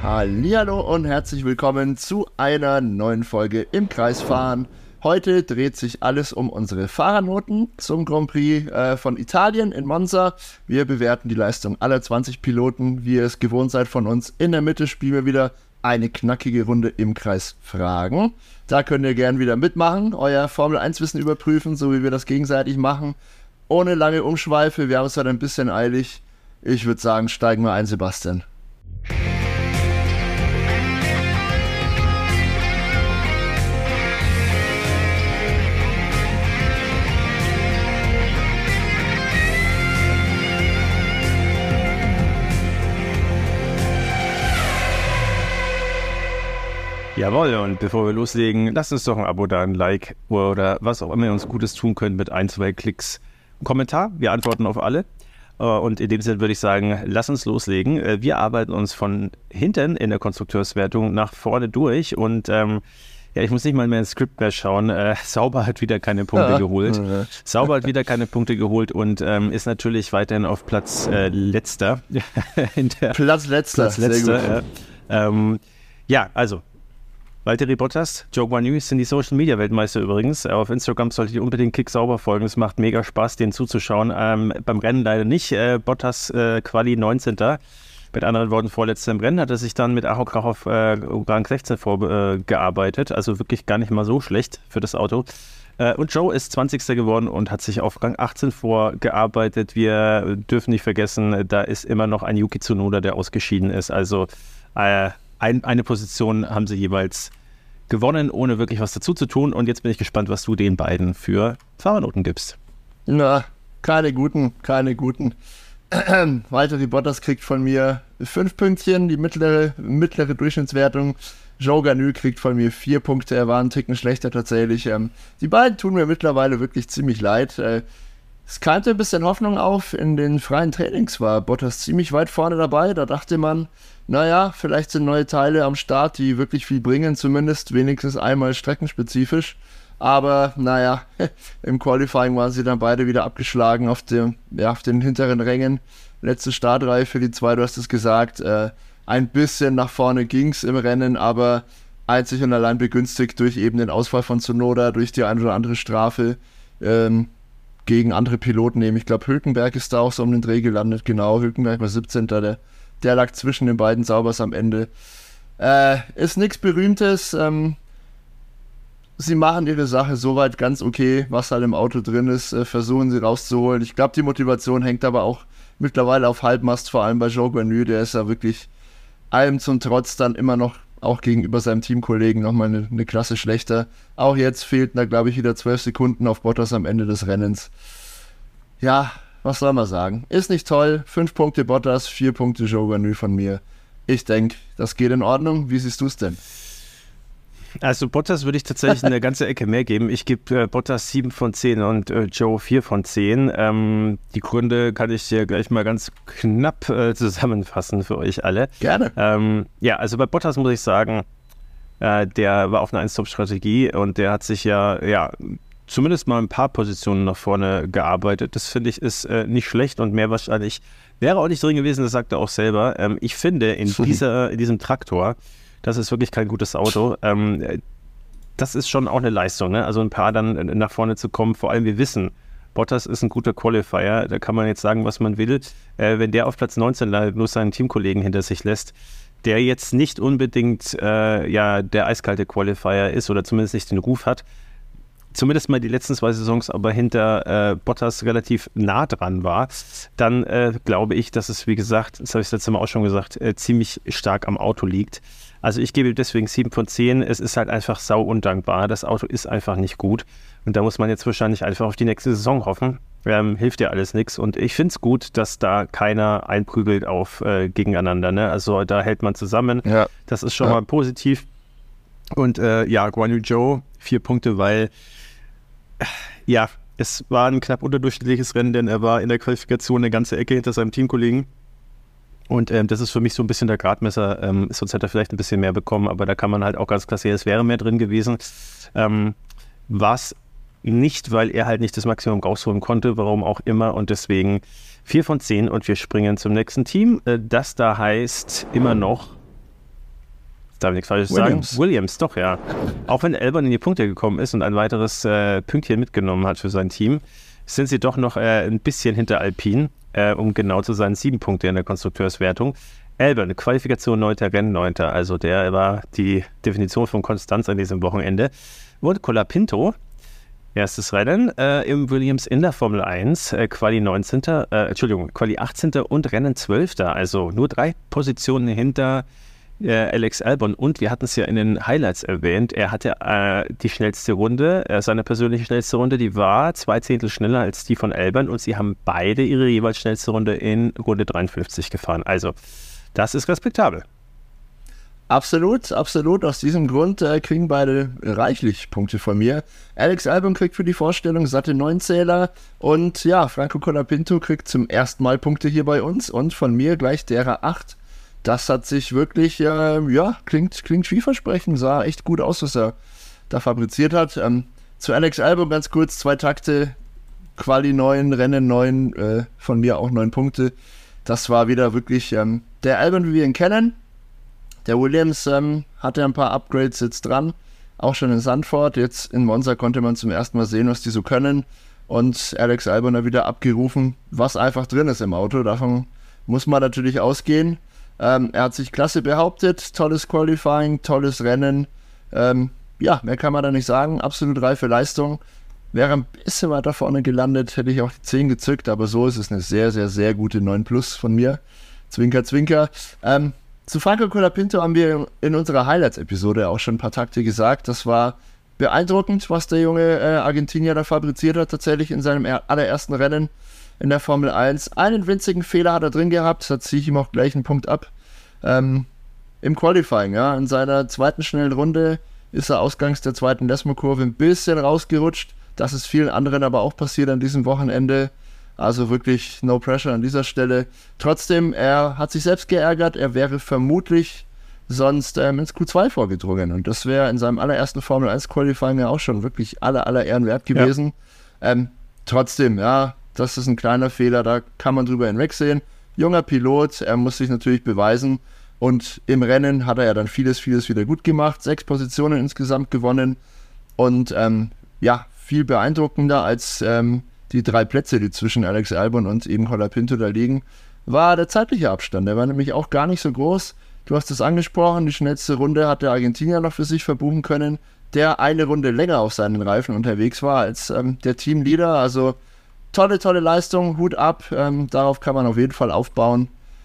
Hallihallo und herzlich willkommen zu einer neuen Folge im Kreisfahren. Heute dreht sich alles um unsere Fahrernoten zum Grand Prix von Italien in Monza. Wir bewerten die Leistung aller 20 Piloten, wie ihr es gewohnt seid von uns. In der Mitte spielen wir wieder eine knackige Runde im Kreis Fragen. Da könnt ihr gerne wieder mitmachen, euer Formel-1-Wissen überprüfen, so wie wir das gegenseitig machen. Ohne lange Umschweife, wir haben es halt ein bisschen eilig. Ich würde sagen, steigen wir ein, Sebastian. Jawohl, und bevor wir loslegen, lasst uns doch ein Abo da, ein Like oder was auch immer ihr uns Gutes tun könnt mit 1-2 Klicks. Ein Kommentar, wir antworten auf alle. Und in dem Sinne würde ich sagen, lass uns loslegen. Wir arbeiten uns von hinten in der Konstrukteurswertung nach vorne durch und ich muss nicht mal mehr ins Skript mehr schauen. Sauber hat wieder keine Punkte geholt. Sauber hat wieder keine Punkte geholt und ist natürlich weiterhin auf Platz letzter. Platz letzter, sehr gut. Also Valtteri Bottas, Zhou Guanyu sind die Social-Media-Weltmeister übrigens. Auf Instagram solltet ihr unbedingt Kick Sauber folgen. Es macht mega Spaß, denen zuzuschauen. Beim Rennen leider nicht. Bottas Quali 19. Mit anderen Worten, vorletzter im Rennen hat er sich dann mit Aho Krach auf Rang 16 vorgearbeitet. Also wirklich gar nicht mal so schlecht für das Auto. Und Zhou ist 20. geworden und hat sich auf Rang 18 vorgearbeitet. Wir dürfen nicht vergessen, da ist immer noch ein Yuki Tsunoda, der ausgeschieden ist. Also eine Position haben sie jeweils gewonnen, ohne wirklich was dazu zu tun. Und jetzt bin ich gespannt, was du den beiden für Fahrernoten gibst. Na, keine guten. Valtteri Bottas kriegt von mir 5 Pünktchen, die mittlere Durchschnittswertung. Zhou Guanyu kriegt von mir 4 Punkte, er war einen Ticken schlechter tatsächlich. Die beiden tun mir mittlerweile wirklich ziemlich leid. Es keimte ein bisschen Hoffnung auf, in den freien Trainings war Bottas ziemlich weit vorne dabei. Da dachte man, naja, vielleicht sind neue Teile am Start, die wirklich viel bringen, zumindest wenigstens einmal streckenspezifisch. Aber naja, im Qualifying waren sie dann beide wieder abgeschlagen auf den hinteren Rängen. Letzte Startreihe für die zwei, du hast es gesagt. Ein bisschen nach vorne ging es im Rennen, aber einzig und allein begünstigt durch eben den Ausfall von Tsunoda, durch die eine oder andere Strafe gegen andere Piloten eben. Ich glaube, Hülkenberg ist da auch so um den Dreh gelandet. Genau, Hülkenberg war 17. Der lag zwischen den beiden Saubers am Ende. Ist nichts Berühmtes. Sie machen ihre Sache soweit ganz okay, was halt im Auto drin ist, versuchen sie rauszuholen. Ich glaube, die Motivation hängt aber auch mittlerweile auf Halbmast, vor allem bei Zhou Guanyu. Der ist ja wirklich allem zum Trotz dann immer noch, auch gegenüber seinem Teamkollegen, nochmal eine Klasse schlechter. Auch jetzt fehlten da, glaube ich, wieder 12 Sekunden auf Bottas am Ende des Rennens. Ja, was soll man sagen? Ist nicht toll. 5 Punkte Bottas, 4 Punkte Zhou Guanyu von mir. Ich denke, das geht in Ordnung. Wie siehst du es denn? Also Bottas würde ich tatsächlich eine ganze Ecke mehr geben. Ich gebe Bottas 7 von 10 und Zhou 4 von 10. Die Gründe kann ich hier gleich mal ganz knapp zusammenfassen für euch alle. Gerne. Also bei Bottas muss ich sagen, der war auf einer 1-Stop-Strategie und der hat sich ja zumindest mal ein paar Positionen nach vorne gearbeitet. Das finde ich ist nicht schlecht und mehr wahrscheinlich wäre auch nicht drin gewesen, das sagt er auch selber. Ich finde, in diesem Traktor, das ist wirklich kein gutes Auto. Das ist schon auch eine Leistung, ne? Also ein paar dann nach vorne zu kommen. Vor allem wir wissen, Bottas ist ein guter Qualifier. Da kann man jetzt sagen, was man will. Wenn der auf Platz 19 landet, nur seinen Teamkollegen hinter sich lässt, der jetzt nicht unbedingt der eiskalte Qualifier ist oder zumindest nicht den Ruf hat, zumindest mal die letzten 2 Saisons aber hinter Bottas relativ nah dran war, dann glaube ich, dass es, wie gesagt, das habe ich das letzte Mal auch schon gesagt, ziemlich stark am Auto liegt. Also ich gebe deswegen 7 von 10. Es ist halt einfach sau undankbar. Das Auto ist einfach nicht gut. Und da muss man jetzt wahrscheinlich einfach auf die nächste Saison hoffen. Hilft ja alles nichts. Und ich finde es gut, dass da keiner einprügelt auf gegeneinander. Ne? Also da hält man zusammen. Ja. Das ist schon mal positiv. Und Guanyu Zhou 4 Punkte, weil es war ein knapp unterdurchschnittliches Rennen, denn er war in der Qualifikation eine ganze Ecke hinter seinem Teamkollegen. Und das ist für mich so ein bisschen der Gradmesser. Sonst hätte er vielleicht ein bisschen mehr bekommen, aber da kann man halt auch ganz klar sehen, es wäre mehr drin gewesen. War es nicht, weil er halt nicht das Maximum rausholen konnte, warum auch immer. Und deswegen 4 von 10 und wir springen zum nächsten Team. Das da heißt immer noch darf ich nichts Falsches sagen? Williams, doch, ja. Auch wenn Albon in die Punkte gekommen ist und ein weiteres Pünktchen mitgenommen hat für sein Team, sind sie doch noch ein bisschen hinter Alpine, um genau zu sein, 7 Punkte in der Konstrukteurswertung. Albon, Qualifikation 9., Rennen 9., also der war die Definition von Konstanz an diesem Wochenende. Und Colapinto, erstes Rennen im Williams in der Formel 1, Quali 18. und Rennen 12. Also nur 3 Positionen hinter Alex Albon. Und wir hatten es ja in den Highlights erwähnt, er hatte die schnellste Runde, seine persönliche schnellste Runde, die war 2 Zehntel schneller als die von Albon und sie haben beide ihre jeweils schnellste Runde in Runde 53 gefahren. Also das ist respektabel. Absolut, absolut. Aus diesem Grund kriegen beide reichlich Punkte von mir. Alex Albon kriegt für die Vorstellung satte 9 Zähler und ja, Franco Colapinto kriegt zum ersten Mal Punkte hier bei uns und von mir gleich derer 8. Das hat sich wirklich, klingt vielversprechend, sah echt gut aus, was er da fabriziert hat. Zu Alex Albon ganz kurz, 2 Takte, Quali 9, Rennen 9, von mir auch 9 Punkte. Das war wieder wirklich der Albon, wie wir ihn kennen. Der Williams hatte ein paar Upgrades jetzt dran, auch schon in Zandvoort. Jetzt in Monza konnte man zum ersten Mal sehen, was die so können. Und Alex Albon hat wieder abgerufen, was einfach drin ist im Auto. Davon muss man natürlich ausgehen. Er hat sich klasse behauptet, tolles Qualifying, tolles Rennen. Mehr kann man da nicht sagen, absolut reife Leistung. Wäre ein bisschen weiter vorne gelandet, hätte ich auch die 10 gezückt, aber so ist es eine sehr, sehr, sehr gute 9+ von mir. Zwinker, zwinker. Zu Franco Colapinto haben wir in unserer Highlights-Episode auch schon ein paar Takte gesagt. Das war beeindruckend, was der junge Argentinier da fabriziert hat, tatsächlich in seinem allerersten Rennen in der Formel 1. Einen winzigen Fehler hat er drin gehabt, da ziehe ich ihm auch gleich einen Punkt ab. Im Qualifying, ja, in seiner zweiten schnellen Runde ist er ausgangs der zweiten Desmo-Kurve ein bisschen rausgerutscht. Das ist vielen anderen aber auch passiert an diesem Wochenende. Also wirklich no pressure an dieser Stelle. Trotzdem, er hat sich selbst geärgert. Er wäre vermutlich sonst ins Q2 vorgedrungen. Und das wäre in seinem allerersten Formel 1 Qualifying ja auch schon wirklich aller Ehren wert gewesen. Ja. Trotzdem, ja, das ist ein kleiner Fehler. Da kann man drüber hinwegsehen. Junger Pilot, er muss sich natürlich beweisen. Und im Rennen hat er ja dann vieles wieder gut gemacht. 6 Positionen insgesamt gewonnen. Und viel beeindruckender als die 3 Plätze, die zwischen Alex Albon und eben Colapinto da liegen, war der zeitliche Abstand. Der war nämlich auch gar nicht so groß. Du hast es angesprochen, die schnellste Runde hat der Argentinier noch für sich verbuchen können, der eine Runde länger auf seinen Reifen unterwegs war als der Teamleader. Also tolle Leistung, Hut ab. Darauf kann man auf jeden Fall aufbauen.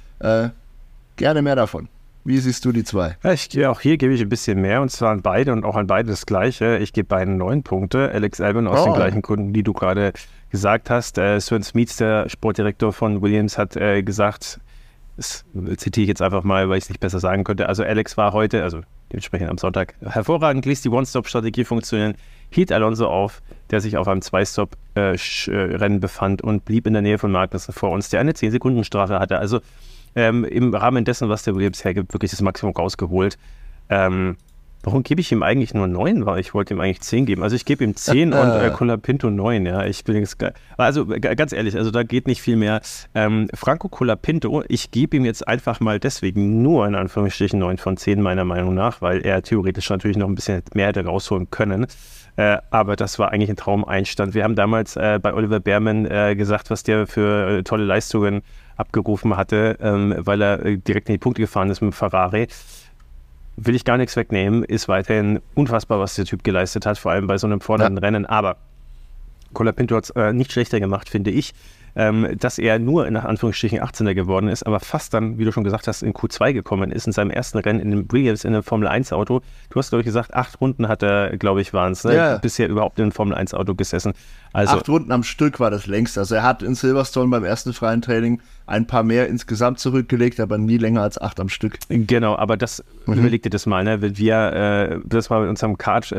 Gerne mehr davon. Wie siehst du die 2? Ja, auch hier gebe ich ein bisschen mehr, und zwar an beide und auch an beide das Gleiche. Ich gebe beiden 9 Punkte. Alex Albon aus den gleichen Gründen, die du gerade gesagt hast. Sven Smeets, der Sportdirektor von Williams, hat gesagt, das zitiere ich jetzt einfach mal, weil ich es nicht besser sagen könnte. Also Alex war heute, also dementsprechend am Sonntag, hervorragend, ließ die One-Stop-Strategie funktionieren, hielt Alonso auf, der sich auf einem 2-Stop-Rennen befand und blieb in der Nähe von Magnussen vor uns, der eine 10-Sekunden-Strafe hatte. Also im Rahmen dessen, was der Williams hergibt, wirklich das Maximum rausgeholt. Warum gebe ich ihm eigentlich nur 9? Weil ich wollte ihm eigentlich 10 geben. Also ich gebe ihm 10 und Colapinto 9. Ja, ich bin jetzt also ganz ehrlich, also da geht nicht viel mehr. Franco Colapinto, ich gebe ihm jetzt einfach mal deswegen nur in Anführungsstrichen 9 von 10 meiner Meinung nach, weil er theoretisch natürlich noch ein bisschen mehr hätte rausholen können. Aber das war eigentlich ein Traumeinstand. Wir haben damals bei Oliver Behrmann gesagt, was der für tolle Leistungen abgerufen hatte, weil er direkt in die Punkte gefahren ist mit dem Ferrari. Will ich gar nichts wegnehmen, ist weiterhin unfassbar, was der Typ geleistet hat, vor allem bei so einem fordernden Rennen. Aber Colapinto hat es nicht schlechter gemacht, finde ich, dass er nur in Anführungsstrichen 18er geworden ist, aber fast dann, wie du schon gesagt hast, in Q2 gekommen ist, in seinem ersten Rennen in dem Williams, in einem Formel-1-Auto. Du hast, glaube ich, gesagt, 8 Runden hat er, glaube ich, waren es, bisher überhaupt in einem Formel-1-Auto gesessen. Also 8 Runden am Stück war das längste. Also er hat in Silverstone beim ersten freien Training ein paar mehr insgesamt zurückgelegt, aber nie länger als 8 am Stück. Genau, aber das, überleg dir das mal, ne? Wenn wir das mal mit unserem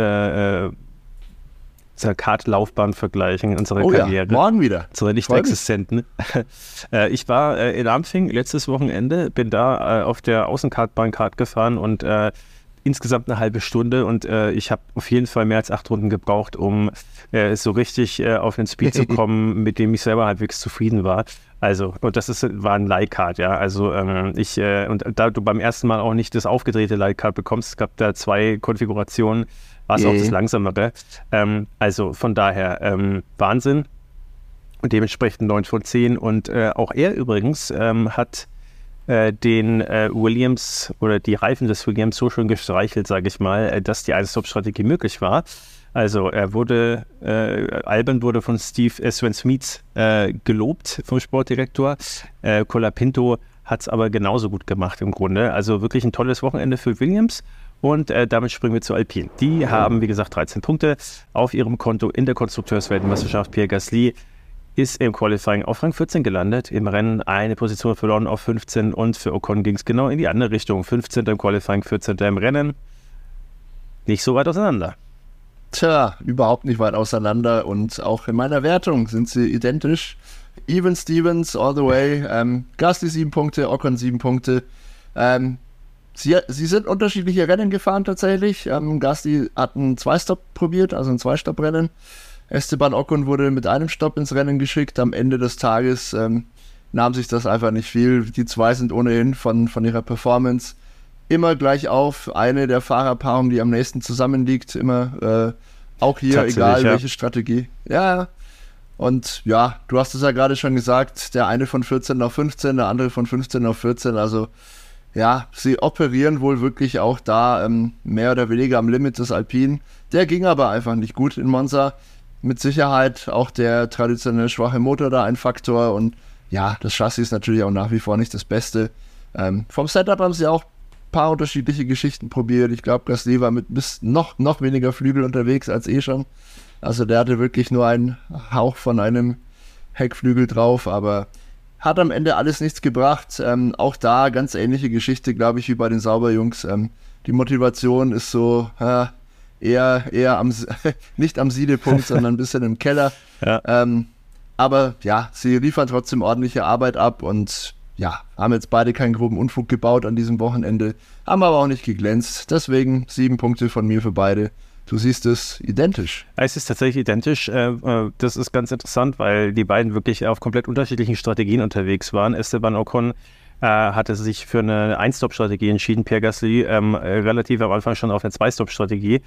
Kartlaufbahn vergleichen in unserer Karriere. Ja, morgen wieder. Unsere nicht existenten. Ich war in Ampfing letztes Wochenende, bin da auf der Außenkartbahn Kart gefahren und insgesamt eine halbe Stunde und ich habe auf jeden Fall mehr als 8 Runden gebraucht, um so richtig auf den Speed zu kommen, mit dem ich selber halbwegs zufrieden war. Also, und war ein Leihcard, ja. Also und da du beim ersten Mal auch nicht das aufgedrehte Leihcard bekommst, es gab da 2 Konfigurationen, war es auch das langsamere. Also von daher Wahnsinn. Und dementsprechend 9 von 10. Und auch er übrigens hat den Williams oder die Reifen des Williams so schön gestreichelt, sage ich mal, dass die Ein-Stop-Strategie möglich war. Also Albon wurde von Sven Smith gelobt vom Sportdirektor. Colapinto hat es aber genauso gut gemacht im Grunde. Also wirklich ein tolles Wochenende für Williams. Und damit springen wir zu Alpine. Die haben, wie gesagt, 13 Punkte auf ihrem Konto in der Konstrukteursweltmeisterschaft. Pierre Gasly ist im Qualifying auf Rang 14 gelandet, im Rennen eine Position verloren auf 15 und für Ocon ging es genau in die andere Richtung. 15. im Qualifying, 14. im Rennen. Nicht so weit auseinander. Tja, überhaupt nicht weit auseinander und auch in meiner Wertung sind sie identisch. Even Stevens all the way. Gasly 7 Punkte, Ocon 7 Punkte. Sie sind unterschiedliche Rennen gefahren tatsächlich. Gasly hat einen 2-Stop probiert, also ein 2-Stop-Rennen. Esteban Ocon wurde mit einem Stopp ins Rennen geschickt. Am Ende des Tages nahm sich das einfach nicht viel. Die 2 sind ohnehin von ihrer Performance immer gleich auf. Eine der Fahrerpaarungen, die am nächsten zusammenliegt. Immer auch hier, egal welche Strategie. Ja, und ja, du hast es ja gerade schon gesagt. Der eine von 14 auf 15, der andere von 15 auf 14. Also ja, sie operieren wohl wirklich auch da mehr oder weniger am Limit des Alpine. Der ging aber einfach nicht gut in Monza. Mit Sicherheit auch der traditionell schwache Motor da ein Faktor und ja, das Chassis ist natürlich auch nach wie vor nicht das Beste. Vom Setup haben sie auch ein paar unterschiedliche Geschichten probiert. Ich glaube, Gasly war mit noch weniger Flügel unterwegs als schon. Also der hatte wirklich nur einen Hauch von einem Heckflügel drauf, aber hat am Ende alles nichts gebracht. Auch da ganz ähnliche Geschichte, glaube ich, wie bei den Sauberjungs. Die Motivation ist so eher nicht am Siedepunkt, sondern ein bisschen im Keller. Ja. Aber ja, sie liefern trotzdem ordentliche Arbeit ab und ja, haben jetzt beide keinen groben Unfug gebaut an diesem Wochenende, haben aber auch nicht geglänzt. Deswegen 7 Punkte von mir für beide. Du siehst es identisch. Es ist tatsächlich identisch. Das ist ganz interessant, weil die beiden wirklich auf komplett unterschiedlichen Strategien unterwegs waren. Esteban Ocon hatte sich für eine Ein-Stop-Strategie entschieden, Pierre Gasly relativ am Anfang schon auf eine 2-Stop-Strategie.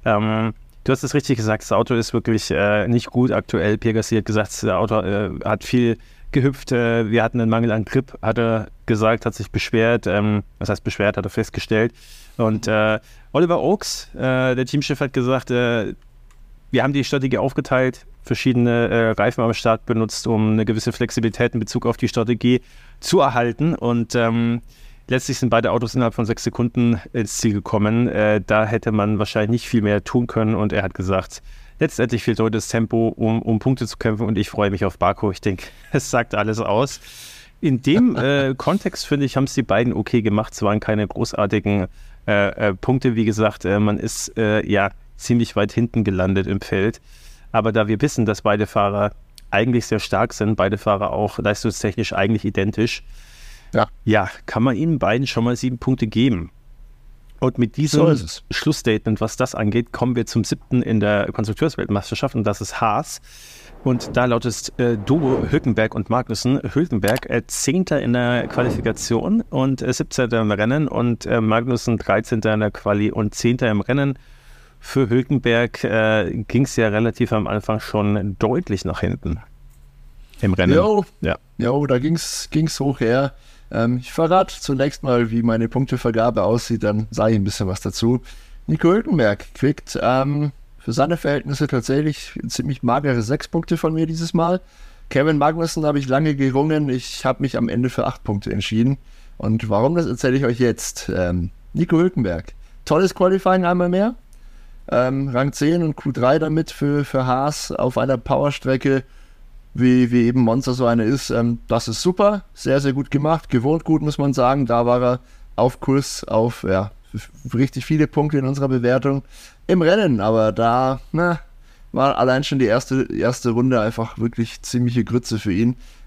Du hast es richtig gesagt, das Auto ist wirklich nicht gut aktuell. Pierre Gasly hat gesagt, das Auto hat viel gehüpft, wir hatten einen Mangel an Grip, hat er gesagt, hat sich beschwert. Was heißt beschwert, hat er festgestellt. Und Oliver Oakes, der Teamchef, hat gesagt, wir haben die Strategie aufgeteilt, verschiedene Reifen am Start benutzt, um eine gewisse Flexibilität in Bezug auf die Strategie zu erhalten. Und letztlich sind beide Autos innerhalb von 6 Sekunden ins Ziel gekommen. Da hätte man wahrscheinlich nicht viel mehr tun können. Und er hat gesagt, letztendlich fehlt heute das Tempo, um Punkte zu kämpfen. Und ich freue mich auf Baku. Ich denke, es sagt alles aus. In dem Kontext, finde ich, haben es die beiden okay gemacht. Es waren keine großartigen Punkte. Wie gesagt, man ist ziemlich weit hinten gelandet im Feld. Aber da wir wissen, dass beide Fahrer eigentlich sehr stark sind, beide Fahrer auch leistungstechnisch eigentlich identisch, kann man ihnen beiden schon mal 7 Punkte geben. Und mit diesem Schlussstatement, was das angeht, kommen wir zum 7. in der Konstrukteursweltmeisterschaft und das ist Haas. Und da lautet Duo Hülkenberg und Magnussen. Hülkenberg 10. in der Qualifikation und 17. im Rennen und Magnussen 13. in der Quali und 10. im Rennen. Für Hülkenberg ging es ja relativ am Anfang schon deutlich nach hinten im Rennen. Da ging's hoch her. Ich verrate zunächst mal, wie meine Punktevergabe aussieht, dann sage ich ein bisschen was dazu. Nico Hülkenberg kriegt für seine Verhältnisse tatsächlich ziemlich magere 6 Punkte von mir dieses Mal. Kevin Magnussen habe ich lange gerungen. Ich habe mich am Ende für 8 Punkte entschieden. Und warum, das erzähle ich euch jetzt. Nico Hülkenberg. Tolles Qualifying einmal mehr. Rang 10 und Q3 damit für Haas auf einer Powerstrecke, wie eben Monza so eine ist. Das ist super, sehr, sehr gut gemacht, gewohnt gut, muss man sagen. Da war er auf Kurs auf richtig viele Punkte in unserer Bewertung im Rennen, aber da war allein schon die erste Runde einfach wirklich ziemliche Grütze für ihn.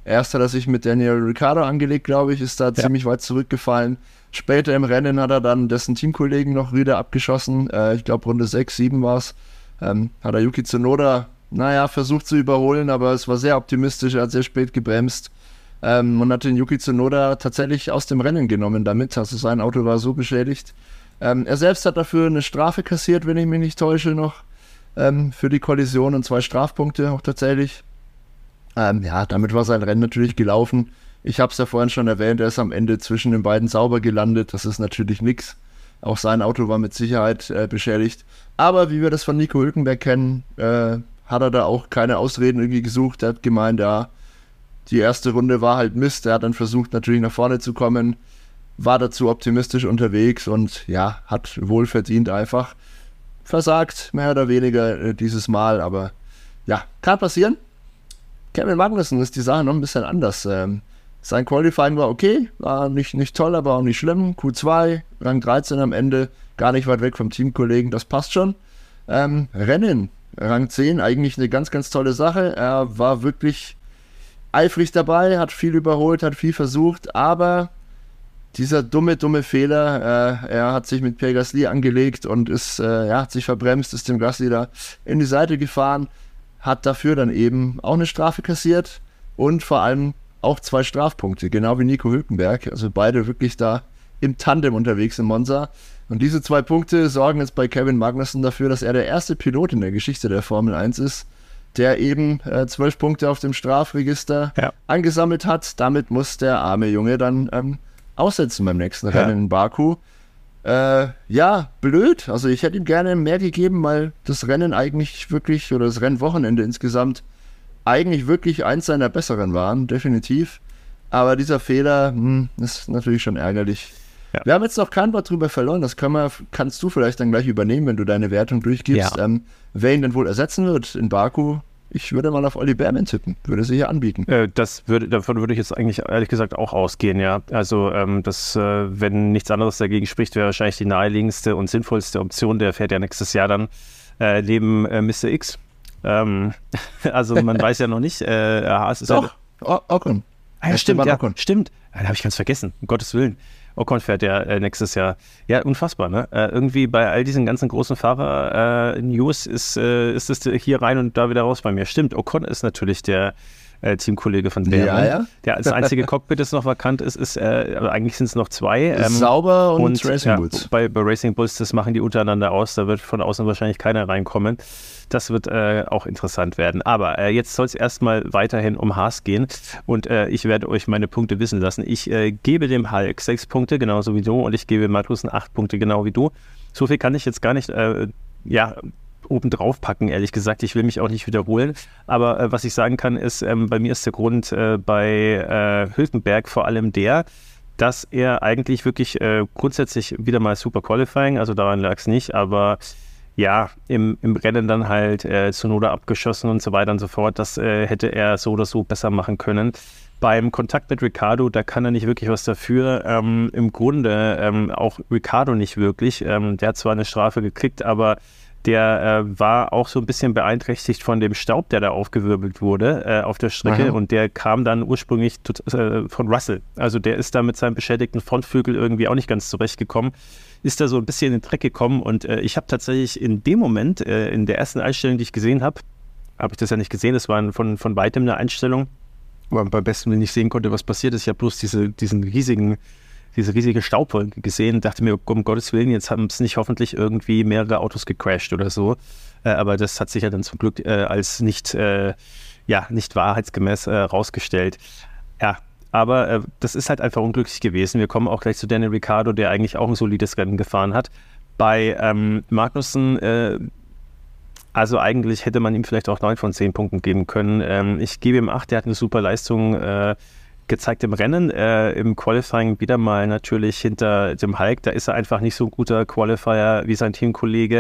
Erst hat er sich mit Daniel Ricciardo angelegt, glaube ich, ist da ziemlich weit zurückgefallen. Später im Rennen hat er dann dessen Teamkollegen noch wieder abgeschossen. Ich glaube, Runde 6, 7 war es. Hat er Yuki Tsunoda, versucht zu überholen, aber es war sehr optimistisch, er hat sehr spät gebremst. Und hat den Yuki Tsunoda tatsächlich aus dem Rennen genommen damit. Also sein Auto war so beschädigt. Er selbst hat dafür eine Strafe kassiert, wenn ich mich nicht täusche, noch für die Kollision und 2 Strafpunkte auch tatsächlich. Damit war sein Rennen natürlich gelaufen. Ich habe es ja vorhin schon erwähnt, er ist am Ende zwischen den beiden sauber gelandet. Das ist natürlich nichts. Auch sein Auto war mit Sicherheit beschädigt. Aber wie wir das von Nico Hülkenberg kennen, hat er da auch keine Ausreden irgendwie gesucht. Er hat gemeint, die erste Runde war halt Mist. Er hat dann versucht, natürlich nach vorne zu kommen, war dazu optimistisch unterwegs und hat wohlverdient einfach versagt, mehr oder weniger dieses Mal. Aber kann passieren. Kevin Magnussen ist die Sache noch ein bisschen anders. Sein Qualifying war okay, war nicht toll, aber auch nicht schlimm. Q2, Rang 13 am Ende, gar nicht weit weg vom Teamkollegen, das passt schon. Rennen, Rang 10, eigentlich eine ganz, ganz tolle Sache. Er war wirklich eifrig dabei, hat viel überholt, hat viel versucht, aber dieser dumme Fehler, er hat sich mit Pierre Gasly angelegt und hat sich verbremst, ist dem Gasly da in die Seite gefahren, hat dafür dann eben auch eine Strafe kassiert und vor allem auch 2 Strafpunkte, genau wie Nico Hülkenberg, also beide wirklich da im Tandem unterwegs in Monza. Und diese 2 Punkte sorgen jetzt bei Kevin Magnussen dafür, dass er der erste Pilot in der Geschichte der Formel 1 ist, der eben 12 Punkte auf dem Strafregister angesammelt hat. Damit muss der arme Junge dann aussetzen beim nächsten Rennen in Baku. Blöd. Also ich hätte ihm gerne mehr gegeben, weil das Rennen eigentlich wirklich, oder das Rennwochenende insgesamt, eigentlich wirklich eins seiner besseren waren, definitiv. Aber dieser Fehler ist natürlich schon ärgerlich. Ja. Wir haben jetzt noch kein Wort drüber verloren, das kannst du vielleicht dann gleich übernehmen, wenn du deine Wertung durchgibst. Wer ihn denn wohl ersetzen wird in Baku? Ich würde mal auf Olli Behrman tippen, würde sie hier anbieten. Davon würde ich jetzt eigentlich ehrlich gesagt auch ausgehen, ja. Also, wenn nichts anderes dagegen spricht, wäre wahrscheinlich die naheliegendste und sinnvollste Option. Der fährt ja nächstes Jahr dann neben Mr. X. Also, man weiß ja noch nicht. Es ist Doch, Ocon. Stimmt. Da habe ich ganz vergessen, um Gottes Willen. Ocon fährt ja nächstes Jahr. Ja, unfassbar, ne? Irgendwie bei all diesen ganzen großen Fahrer-News ist es hier rein und da wieder raus bei mir. Stimmt, Ocon ist natürlich der Teamkollege von Behrman. Der als einzige Cockpit, das noch vakant ist, aber eigentlich sind es noch 2. Sauber und Racing Bulls. Bei Racing Bulls, das machen die untereinander aus, da wird von außen wahrscheinlich keiner reinkommen. Das wird auch interessant werden. Aber jetzt soll es erstmal weiterhin um Haas gehen und ich werde euch meine Punkte wissen lassen. Ich gebe dem Hulk 6 Punkte, genauso wie du, und ich gebe Magnussen 8 Punkte, genau wie du. So viel kann ich jetzt gar nicht obendrauf packen, ehrlich gesagt. Ich will mich auch nicht wiederholen. Aber was ich sagen kann, ist, bei mir ist der Grund bei Hülkenberg vor allem dass er eigentlich wirklich grundsätzlich wieder mal super Qualifying, also daran lag es nicht, aber im Rennen dann halt Tsunoda abgeschossen und so weiter und so fort. Das hätte er so oder so besser machen können. Beim Kontakt mit Ricciardo, da kann er nicht wirklich was dafür. Im Grunde auch Ricciardo nicht wirklich. Der hat zwar eine Strafe gekriegt, aber der war auch so ein bisschen beeinträchtigt von dem Staub, der da aufgewirbelt wurde auf der Strecke. Und der kam dann ursprünglich von Russell. Also der ist da mit seinem beschädigten Frontflügel irgendwie auch nicht ganz zurechtgekommen. Ist da so ein bisschen in den Dreck gekommen und ich habe tatsächlich in dem Moment, in der ersten Einstellung, die ich gesehen habe ich das ja nicht gesehen, das war von weitem eine Einstellung, weil man beim besten Willen nicht sehen konnte, was passiert ist. Ich habe bloß diese riesige Staubwolke gesehen und dachte mir, um Gottes Willen, jetzt haben es nicht hoffentlich irgendwie mehrere Autos gecrashed oder so, aber das hat sich ja dann zum Glück als nicht wahrheitsgemäß rausgestellt. Ja, aber das ist halt einfach unglücklich gewesen. Wir kommen auch gleich zu Daniel Ricciardo, der eigentlich auch ein solides Rennen gefahren hat. Bei Magnussen, also eigentlich hätte man ihm vielleicht auch 9 von 10 Punkten geben können. Ich gebe ihm 8, der hat eine super Leistung gezeigt im Rennen. Im Qualifying wieder mal natürlich hinter dem Hulk. Da ist er einfach nicht so ein guter Qualifier wie sein Teamkollege.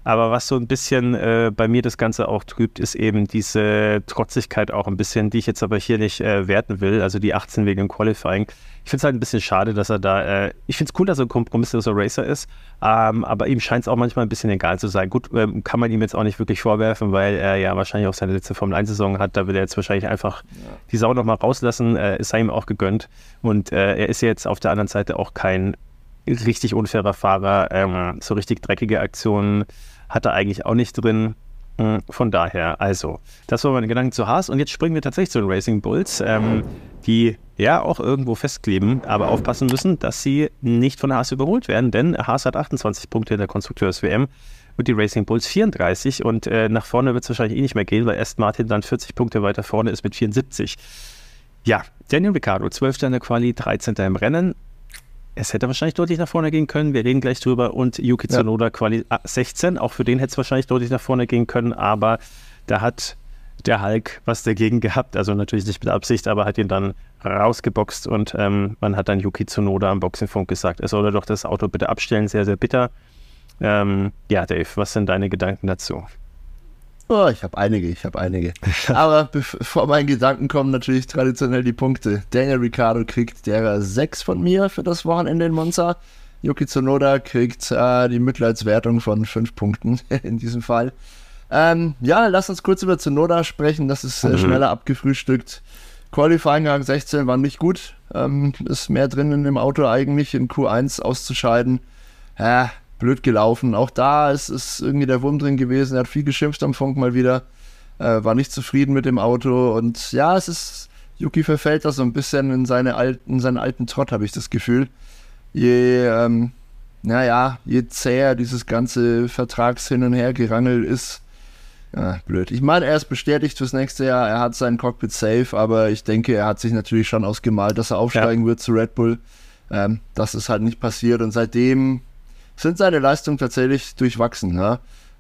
Aber was so ein bisschen bei mir das Ganze auch trübt, ist eben diese Trotzigkeit auch ein bisschen, die ich jetzt aber hier nicht werten will, also die 18 wegen dem Qualifying. Ich finde es halt ein bisschen schade, dass er da, ich finde es cool, dass er ein kompromissloser Racer ist, aber ihm scheint es auch manchmal ein bisschen egal zu sein. Gut, kann man ihm jetzt auch nicht wirklich vorwerfen, weil er ja wahrscheinlich auch seine letzte Formel-1-Saison hat, da will er jetzt wahrscheinlich einfach die Sau nochmal rauslassen, ist ihm auch gegönnt. Und er ist jetzt auf der anderen Seite auch kein richtig unfairer Fahrer, so richtig dreckige Aktionen hat er eigentlich auch nicht drin. Von daher, also, das war meine Gedanken zu Haas. Und jetzt springen wir tatsächlich zu den Racing Bulls, die ja auch irgendwo festkleben, aber aufpassen müssen, dass sie nicht von Haas überholt werden, denn Haas hat 28 Punkte in der Konstrukteurs-WM und die Racing Bulls 34 und nach vorne wird es wahrscheinlich eh nicht mehr gehen, weil Aston Martin dann 40 Punkte weiter vorne ist mit 74. Ja, Daniel Ricciardo, 12. in der Quali, 13. im Rennen. Es hätte wahrscheinlich deutlich nach vorne gehen können, wir reden gleich drüber. Und Yuki Tsunoda, Quali 16, auch für den hätte es wahrscheinlich deutlich nach vorne gehen können, aber da hat der Hulk was dagegen gehabt, also natürlich nicht mit Absicht, aber hat ihn dann rausgeboxt und man hat dann Yuki Tsunoda am Boxenfunk gesagt, er solle doch das Auto bitte abstellen, sehr, sehr bitter. Ja, Dave, was sind deine Gedanken dazu? Oh, ich habe einige. Aber bevor meine Gedanken kommen, natürlich traditionell die Punkte. Daniel Ricciardo kriegt derer 6 von mir für das Wochenende in Monza. Yuki Tsunoda kriegt die Mitleidswertung von 5 Punkten in diesem Fall. Ja, lass uns kurz über Tsunoda sprechen. Das ist schneller abgefrühstückt. Qualifying Rang 16 war nicht gut. Ist mehr drin in dem Auto eigentlich, in Q1 auszuscheiden. Blöd gelaufen. Auch da ist irgendwie der Wurm drin gewesen. Er hat viel geschimpft am Funk mal wieder. War nicht zufrieden mit dem Auto. Und ja, Yuki verfällt da so ein bisschen in seinen alten Trott, habe ich das Gefühl. Je zäher dieses ganze Vertrags-Hin- und Her-Gerangel ist, blöd. Ich meine, er ist bestätigt fürs nächste Jahr. Er hat seinen Cockpit safe, aber ich denke, er hat sich natürlich schon ausgemalt, dass er aufsteigen wird zu Red Bull. Das ist halt nicht passiert. Und seitdem sind seine Leistungen tatsächlich durchwachsen. Ja?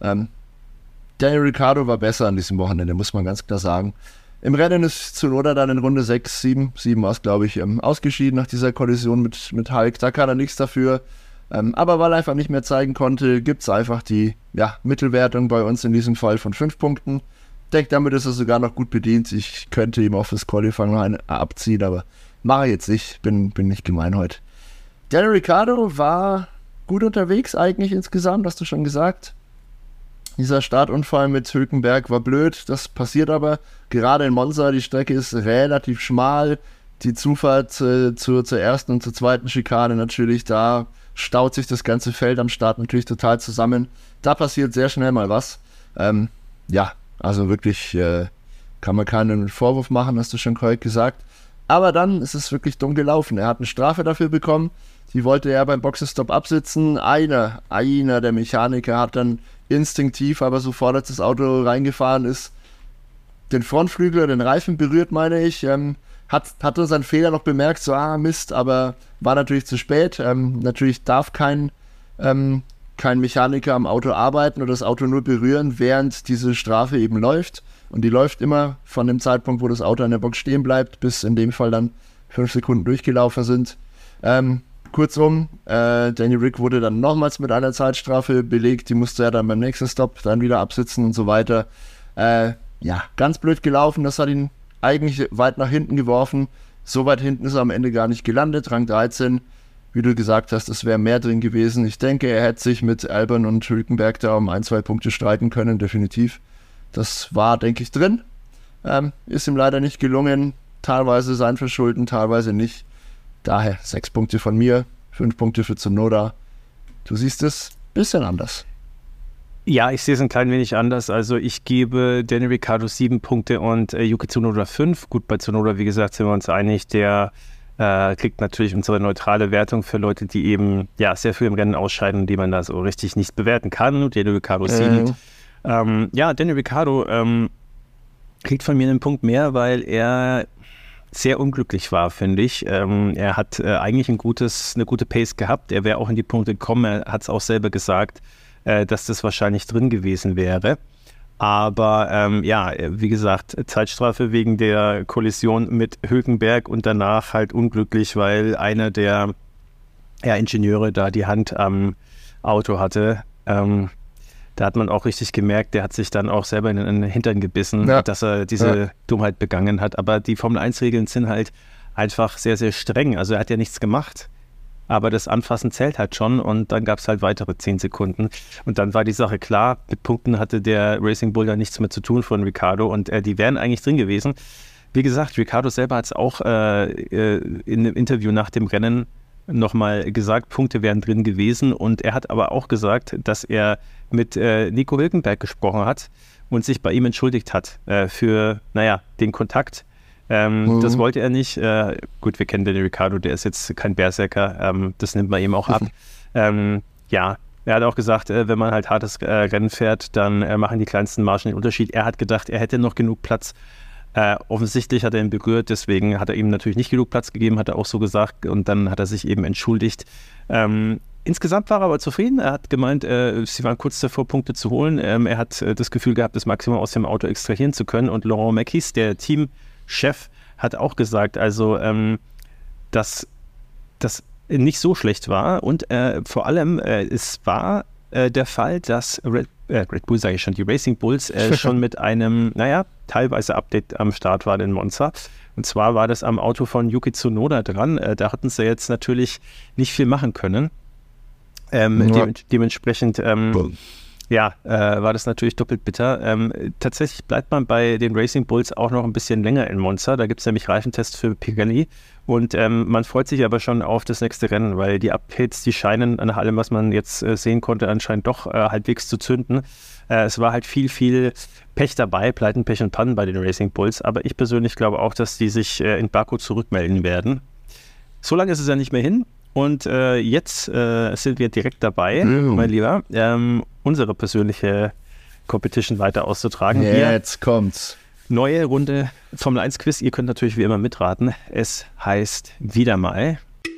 Daniel Ricciardo war besser an diesem Wochenende, muss man ganz klar sagen. Im Rennen ist Tsunoda dann in Runde 7 war es, glaube ich, ausgeschieden nach dieser Kollision mit Hulk. Da kann er nichts dafür. Aber weil er einfach nicht mehr zeigen konnte, gibt es einfach die Mittelwertung bei uns in diesem Fall von 5 Punkten. Ich denke, damit ist er sogar noch gut bedient. Ich könnte ihm auch fürs Qualifying noch eine abziehen, aber mache ich jetzt nicht. Bin nicht gemein heute. Daniel Ricciardo war gut unterwegs eigentlich insgesamt, hast du schon gesagt. Dieser Startunfall mit Hülkenberg war blöd, das passiert aber. Gerade in Monza, die Strecke ist relativ schmal. Die Zufahrt zur ersten und zur zweiten Schikane natürlich, da staut sich das ganze Feld am Start natürlich total zusammen. Da passiert sehr schnell mal was. Also wirklich kann man keinen Vorwurf machen, hast du schon korrekt gesagt. Aber dann ist es wirklich dumm gelaufen. Er hat eine Strafe dafür bekommen. Die wollte er beim Boxenstopp absitzen. Einer der Mechaniker hat dann instinktiv, aber sofort als das Auto reingefahren ist, den Frontflügel oder den Reifen berührt, meine ich. Hat er seinen Fehler noch bemerkt, so Mist, aber war natürlich zu spät. Natürlich darf kein Mechaniker am Auto arbeiten oder das Auto nur berühren, während diese Strafe eben läuft. Und die läuft immer von dem Zeitpunkt, wo das Auto an der Box stehen bleibt, bis in dem Fall dann 5 Sekunden durchgelaufen sind. Kurzum, Daniel Rick wurde dann nochmals mit einer Zeitstrafe belegt, die musste er dann beim nächsten Stopp dann wieder absitzen und so weiter. Ganz blöd gelaufen, das hat ihn eigentlich weit nach hinten geworfen. So weit hinten ist er am Ende gar nicht gelandet, Rang 13. Wie du gesagt hast, es wäre mehr drin gewesen. Ich denke, er hätte sich mit Albon und Hülkenberg da um 1-2 Punkte streiten können, definitiv. Das war, denke ich, drin. Ist ihm leider nicht gelungen. Teilweise sein Verschulden, teilweise nicht. Daher 6 Punkte von mir, 5 Punkte für Tsunoda. Du siehst es ein bisschen anders. Ja, ich sehe es ein klein wenig anders. Also ich gebe Daniel Ricciardo 7 Punkte und Yuki Tsunoda 5. Gut, bei Tsunoda, wie gesagt, sind wir uns einig, der kriegt natürlich unsere neutrale Wertung für Leute, die eben sehr viel im Rennen ausscheiden, die man da so richtig nicht bewerten kann. Und Daniel Ricciardo 7. Daniel Ricciardo kriegt von mir einen Punkt mehr, weil er sehr unglücklich war, finde ich. Er hat eigentlich eine gute Pace gehabt. Er wäre auch in die Punkte gekommen. Er hat es auch selber gesagt, dass das wahrscheinlich drin gewesen wäre. Aber wie gesagt, Zeitstrafe wegen der Kollision mit Hülkenberg und danach halt unglücklich, weil einer der da die Hand am Auto hatte. Da Da hat man auch richtig gemerkt, der hat sich dann auch selber in den Hintern gebissen, dass er diese Dummheit begangen hat. Aber die Formel-1-Regeln sind halt einfach sehr, sehr streng. Also er hat ja nichts gemacht, aber das Anfassen zählt halt schon und dann gab es halt weitere 10 Sekunden. Und dann war die Sache klar, mit Punkten hatte der Racing Bull da nichts mehr zu tun von Ricciardo und die wären eigentlich drin gewesen. Wie gesagt, Ricciardo selber hat es auch in einem Interview nach dem Rennen nochmal gesagt, Punkte wären drin gewesen und er hat aber auch gesagt, dass er mit Nico Hülkenberg gesprochen hat und sich bei ihm entschuldigt hat für, den Kontakt. Das wollte er nicht. Gut, wir kennen den Ricciardo, der ist jetzt kein Berserker, das nimmt man ihm auch ab. Er hat auch gesagt, wenn man halt hartes Rennen fährt, dann machen die kleinsten Margen den Unterschied. Er hat gedacht, er hätte noch genug Platz. Offensichtlich hat er ihn berührt, deswegen hat er ihm natürlich nicht genug Platz gegeben, hat er auch so gesagt und dann hat er sich eben entschuldigt. Insgesamt war er aber zufrieden. Er hat gemeint, sie waren kurz davor, Punkte zu holen. Er hat das Gefühl gehabt, das Maximum aus dem Auto extrahieren zu können und Laurent Mekies, der Teamchef, hat auch gesagt, also dass das nicht so schlecht war und vor allem es war der Fall, dass Red Bull, sage ich schon, die Racing Bulls schon mit einem, teilweise Update am Start waren in Monza. Und zwar war das am Auto von Yuki Tsunoda dran. Da hatten sie jetzt natürlich nicht viel machen können. Dementsprechend war das natürlich doppelt bitter. Tatsächlich bleibt man bei den Racing Bulls auch noch ein bisschen länger in Monza. Da gibt es nämlich Reifentests für Pirelli. Und man freut sich aber schon auf das nächste Rennen, weil die Updates, die scheinen nach allem, was man jetzt sehen konnte, anscheinend doch halbwegs zu zünden. Es war halt viel Pech dabei, Pleiten, Pech und Pannen bei den Racing Bulls. Aber ich persönlich glaube auch, dass die sich in Baku zurückmelden werden. So lange ist es ja nicht mehr hin. Und jetzt sind wir direkt dabei, mein Lieber, unsere persönliche Competition weiter auszutragen. Jetzt kommt's. Neue Runde Formel 1 Quiz. Ihr könnt natürlich wie immer mitraten. Es heißt wieder mal.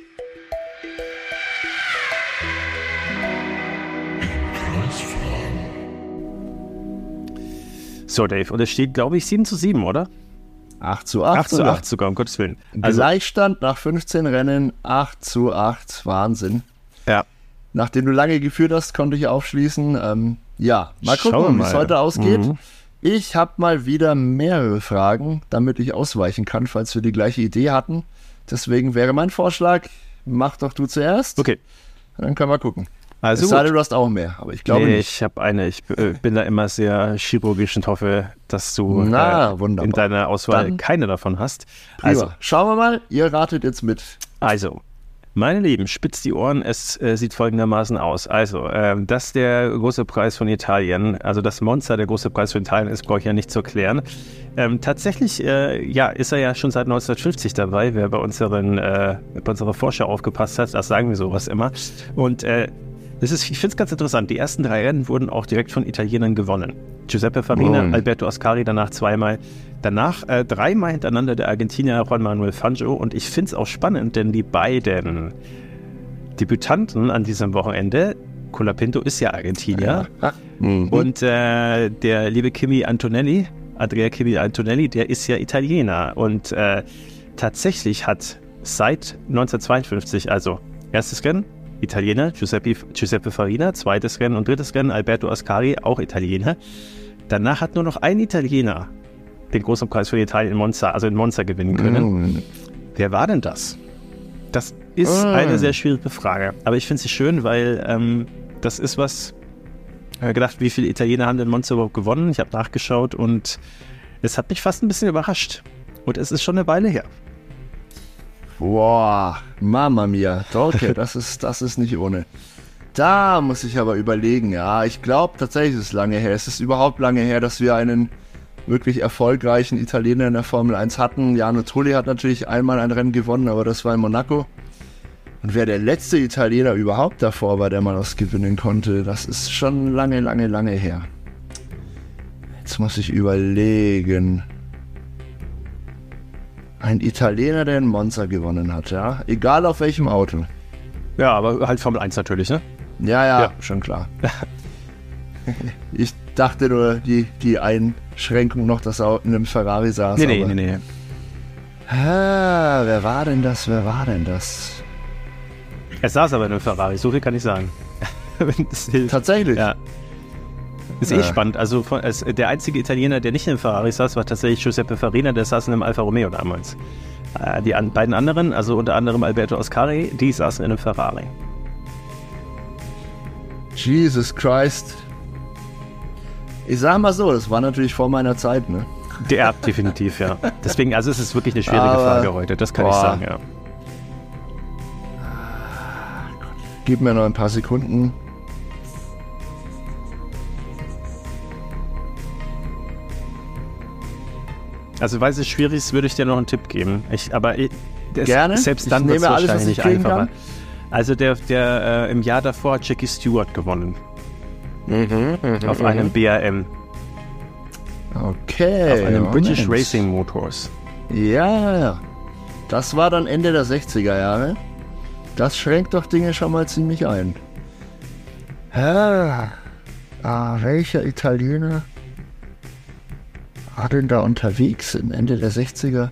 So, Dave, und es steht, glaube ich, 7:7, oder? 8:8. 8:8 sogar, um Gottes Willen. Also, Gleichstand nach 15 Rennen, 8:8. Wahnsinn. Ja. Nachdem du lange geführt hast, konnte ich aufschließen. Mal gucken, wie es heute ausgeht. Ich habe mal wieder mehrere Fragen, damit ich ausweichen kann, falls wir die gleiche Idee hatten. Deswegen wäre mein Vorschlag, mach doch du zuerst. Okay. Dann können wir gucken. Also es sei denn, du hast auch mehr, aber ich glaube nicht. Ich habe eine. Ich bin da immer sehr chirurgisch und hoffe, dass du in deiner Auswahl dann keine davon hast. Prima. Also, schauen wir mal, ihr ratet jetzt mit. Also, meine Lieben, spitzt die Ohren, es sieht folgendermaßen aus. Also, dass der große Preis von Italien, also das Monza, der große Preis von Italien ist, brauche ich ja nicht zu erklären. Tatsächlich, ist er ja schon seit 1950 dabei, wer bei unserer Vorschau aufgepasst hat, das sagen wir sowas immer. Und ich finde es ganz interessant, die ersten 3 Rennen wurden auch direkt von Italienern gewonnen. Giuseppe Farina, Alberto Ascari, danach 2-mal. Danach 3-mal hintereinander der Argentinier Juan Manuel Fangio. Und ich finde es auch spannend, denn die beiden Debütanten an diesem Wochenende, Colapinto ist ja Argentinier. Und der liebe Andrea Kimi Antonelli, der ist ja Italiener. Und tatsächlich hat seit 1952, also erstes Rennen, Italiener, Giuseppe Farina, zweites Rennen und drittes Rennen, Alberto Ascari, auch Italiener. Danach hat nur noch ein Italiener den großen Preis für Italien in Monza gewinnen können. Wer war denn das? Das ist eine sehr schwierige Frage, aber ich finde sie schön, weil das ist was, ich habe gedacht, wie viele Italiener haben denn Monza überhaupt gewonnen? Ich habe nachgeschaut und es hat mich fast ein bisschen überrascht. Und es ist schon eine Weile her. Boah, Mamma mia, Dolce, das ist nicht ohne. Da muss ich aber überlegen, ja, ich glaube tatsächlich ist es lange her. Es ist überhaupt lange her, dass wir einen wirklich erfolgreichen Italiener in der Formel 1 hatten. Jarno Trulli hat natürlich einmal ein Rennen gewonnen, aber das war in Monaco. Und wer der letzte Italiener überhaupt davor war, der mal was gewinnen konnte, das ist schon lange her. Jetzt muss ich überlegen. Ein Italiener, der in Monza gewonnen hat, ja? Egal auf welchem Auto. Ja, aber halt Formel 1 natürlich, ne? Ja, schon klar. Ich dachte nur, die Einschränkung noch, dass er in einem Ferrari saß. Nee. Wer war denn das? Er saß aber in einem Ferrari, so viel kann ich sagen. Tatsächlich? Ja. Ist spannend. Also der einzige Italiener, der nicht in Ferrari saß, war tatsächlich Giuseppe Farina, der saß in einem Alfa Romeo damals. Die beiden anderen, also unter anderem Alberto Ascari, die saßen in einem Ferrari. Jesus Christ. Ich sag mal so, das war natürlich vor meiner Zeit, ne? Ja, definitiv, ja. Deswegen, also es ist wirklich eine schwierige Frage heute, das kann ich sagen, ja. Gib mir noch ein paar Sekunden. Also, weil es schwierig ist, würde ich dir noch einen Tipp geben. Gerne. Selbst dann wird es wahrscheinlich nicht einfacher. Also, der im Jahr davor hat Jackie Stewart gewonnen. Auf einem BRM. Okay. Auf einem British Racing Motors. Ja. Das war dann Ende der 60er Jahre. Das schränkt doch Dinge schon mal ziemlich ein. Welcher Italiener war denn da unterwegs im Ende der 60er?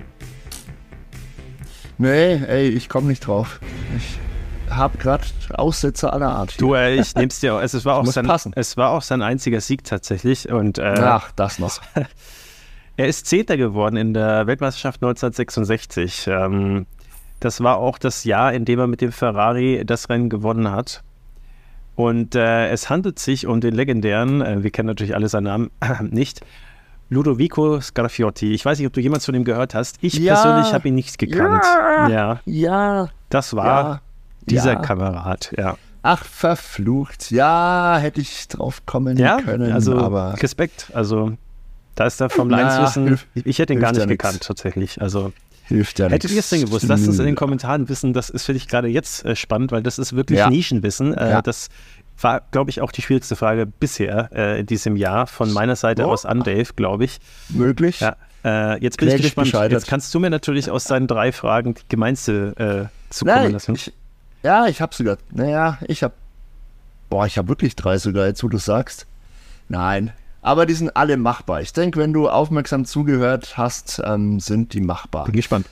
Nee, ich komme nicht drauf. Ich habe gerade Aussetzer aller Art. Du, ich nehm's dir. Es war auch sein einziger Sieg tatsächlich. Und, ach, das noch. Er ist Zehnter geworden in der Weltmeisterschaft 1966. Das war auch das Jahr, in dem er mit dem Ferrari das Rennen gewonnen hat. Und es handelt sich um den legendären, wir kennen natürlich alle seinen Namen nicht, Ludovico Scarfiotti. Ich weiß nicht, ob du jemals von ihm gehört hast. Ich persönlich habe ihn nicht gekannt. Ja. Das war dieser Kamerad, ja. Ach, verflucht. Ja, hätte ich drauf kommen können. Also aber Respekt. Also da ist der Formel 1 Wissen. Ich hätte ihn gar nicht gekannt, tatsächlich. Also hilft ja nichts. Hättet ihr es denn gewusst? Lasst uns in den Kommentaren wissen. Das ist, finde ich, gerade jetzt spannend, weil das ist wirklich Nischenwissen. Das war, glaube ich, auch die schwierigste Frage bisher in diesem Jahr von meiner Seite aus an Dave, glaube ich. Möglich. Ja, jetzt bin ich gespannt. Jetzt kannst du mir natürlich aus seinen 3 Fragen die gemeinste zukommen lassen. Ich habe sogar. Ich habe wirklich 3 sogar, jetzt wo du sagst. Nein. Aber die sind alle machbar. Ich denke, wenn du aufmerksam zugehört hast, sind die machbar. Bin gespannt.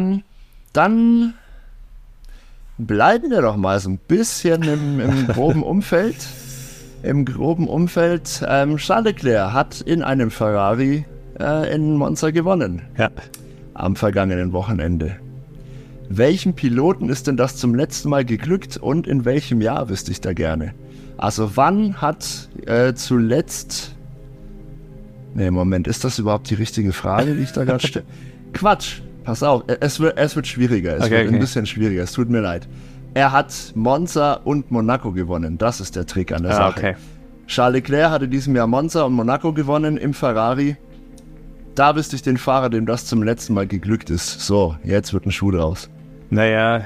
Dann bleiben wir doch mal so ein bisschen im groben Umfeld. Im groben Umfeld. Charles Leclerc hat in einem Ferrari in Monza gewonnen. Ja. Am vergangenen Wochenende. Welchem Piloten ist denn das zum letzten Mal geglückt und in welchem Jahr, wüsste ich da gerne? Also wann hat zuletzt... Nee, Moment, ist das überhaupt die richtige Frage, die ich da gerade stelle? Quatsch, pass auf, es wird schwieriger, es wird ein bisschen schwieriger, es tut mir leid. Er hat Monza und Monaco gewonnen, das ist der Trick an der Sache. Okay. Charles Leclerc hatte diesem Jahr Monza und Monaco gewonnen im Ferrari. Da wüsste ich den Fahrer, dem das zum letzten Mal geglückt ist. So, jetzt wird ein Schuh draus. Naja,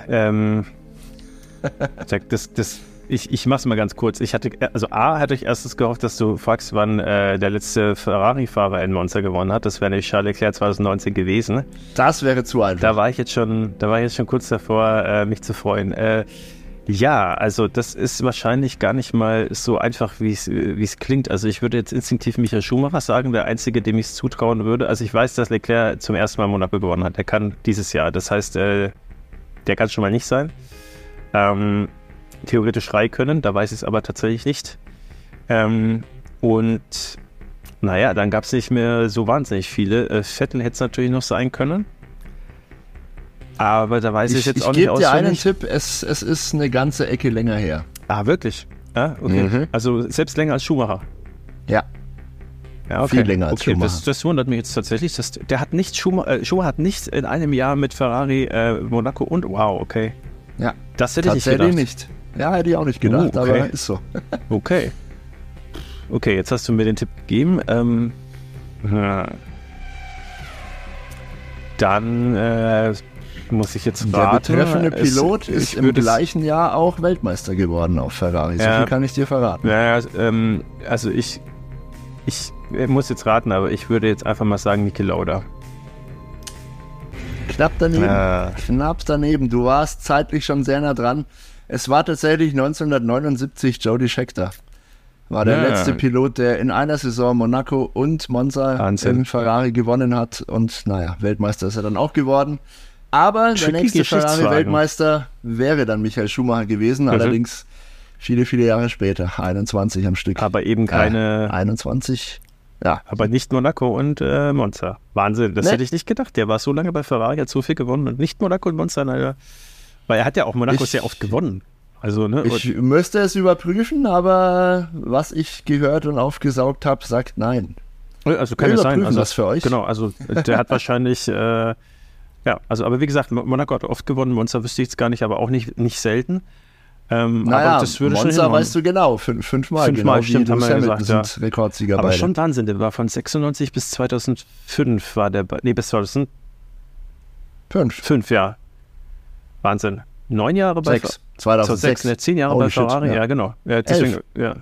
ich mach's mal ganz kurz. hatte ich erstens gehofft, dass du fragst, wann der letzte Ferrari-Fahrer in Monza gewonnen hat. Das wäre nämlich Charles Leclerc 2019 gewesen. Das wäre zu einfach. Da war ich jetzt schon kurz davor, mich zu freuen. Ja, also das ist wahrscheinlich gar nicht mal so einfach, wie es klingt. Also ich würde jetzt instinktiv Michael Schumacher sagen, der Einzige, dem ich es zutrauen würde. Also ich weiß, dass Leclerc zum ersten Mal Monaco gewonnen hat. Der kann dieses Jahr. Das heißt, der kann es schon mal nicht sein. Theoretisch können, da weiß ich es aber tatsächlich nicht. Und naja, dann gab es nicht mehr so wahnsinnig viele. Vettel hätte es natürlich noch sein können. Aber da weiß ich jetzt auch nicht auswendig. Ich gebe dir einen Tipp, es ist eine ganze Ecke länger her. Ah, wirklich? Ja, okay. Mhm. Also selbst länger als Schumacher? Ja. Ja, okay. Viel länger als Schumacher. Das wundert mich jetzt tatsächlich. Schumacher hat nicht in einem Jahr mit Ferrari, Monaco und wow, okay. Ja, das hätte ich nicht gedacht. Tatsächlich nicht. Ja, hätte ich auch nicht gedacht, okay. Aber ist so. Okay. Okay, jetzt hast du mir den Tipp gegeben. Dann muss ich jetzt raten. Der betreffende Pilot ist im gleichen Jahr auch Weltmeister geworden auf Ferrari. So viel kann ich dir verraten. Ja, also ich muss jetzt raten, aber ich würde jetzt einfach mal sagen Niki Lauda. Knapp daneben. Knapp daneben. Du warst zeitlich schon sehr nah dran. Es war tatsächlich 1979 Jody Scheckter. War der letzte Pilot, der in einer Saison Monaco und Monza in Ferrari gewonnen hat. Und naja, Weltmeister ist er dann auch geworden. Aber der nächste Ferrari-Weltmeister wäre dann Michael Schumacher gewesen. Allerdings viele, viele Jahre später, 21 am Stück. Aber eben keine... 21, ja. Aber nicht Monaco und Monza. Wahnsinn, das hätte ich nicht gedacht. Der war so lange bei Ferrari, hat so viel gewonnen und nicht Monaco und Monza. Weil er hat ja auch Monaco sehr oft gewonnen. Also, ne? Ich müsste es überprüfen, aber was ich gehört und aufgesaugt habe, sagt nein. Also kann es sein. Also, das für euch. Genau, also der hat wahrscheinlich, aber wie gesagt, Monaco hat oft gewonnen, Monza wüsste ich jetzt gar nicht, aber auch nicht selten. Aber das würde Monza schon weißt du genau, fünfmal genau, stimmt, haben wir gesagt, sind Rekordsieger aber beide. Schon Wahnsinn, der war von 96 bis 2005 war der, bis 2005. 5, ja. Wahnsinn. 9 Jahre bei 2006. 10 Jahre bei Ferrari, ja genau. Ja, deswegen, ja.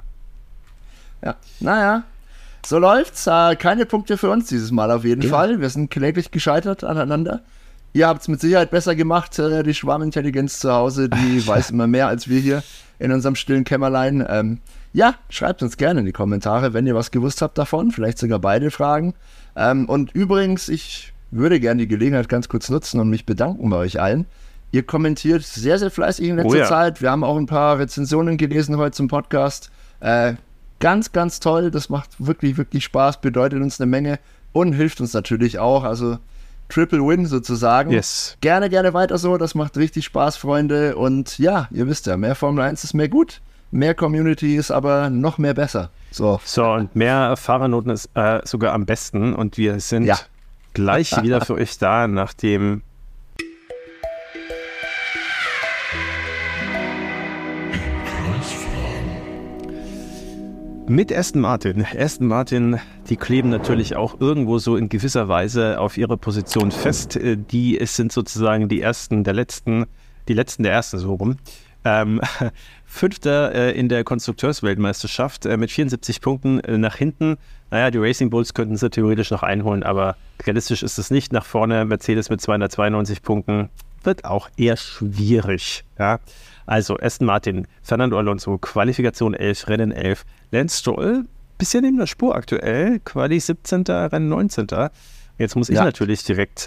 Naja, so läuft's. Keine Punkte für uns dieses Mal auf jeden Fall. Wir sind kläglich gescheitert aneinander. Ihr habt es mit Sicherheit besser gemacht. Die Schwarmintelligenz zu Hause, die weiß immer mehr als wir hier in unserem stillen Kämmerlein. Schreibt uns gerne in die Kommentare, wenn ihr was gewusst habt davon. Vielleicht sogar beide Fragen. Und übrigens, ich würde gerne die Gelegenheit ganz kurz nutzen und mich bedanken bei euch allen. Ihr kommentiert sehr, sehr fleißig in letzter Zeit. Wir haben auch ein paar Rezensionen gelesen heute zum Podcast. Ganz, ganz toll. Das macht wirklich, wirklich Spaß, bedeutet uns eine Menge und hilft uns natürlich auch. Also Triple Win sozusagen. Yes. Gerne, gerne weiter so. Das macht richtig Spaß, Freunde. Und ja, ihr wisst ja, mehr Formel 1 ist mehr gut. Mehr Community ist aber noch mehr besser. So und mehr Fahrernoten ist sogar am besten. Und wir sind gleich wieder für euch da, nachdem mit Aston Martin. Aston Martin, die kleben natürlich auch irgendwo so in gewisser Weise auf ihrer Position fest. Es sind sozusagen die Ersten der Letzten, die Letzten der Ersten, so rum. Fünfter in der Konstrukteursweltmeisterschaft mit 74 Punkten nach hinten. Naja, die Racing Bulls könnten sie theoretisch noch einholen, aber realistisch ist es nicht. Nach vorne Mercedes mit 292 Punkten wird auch eher schwierig. Ja? Also Aston Martin, Fernando Alonso, Qualifikation 11, Rennen 11. Lance Stroll, bisschen neben der Spur aktuell, Quali 17., Rennen 19. Jetzt muss ich natürlich direkt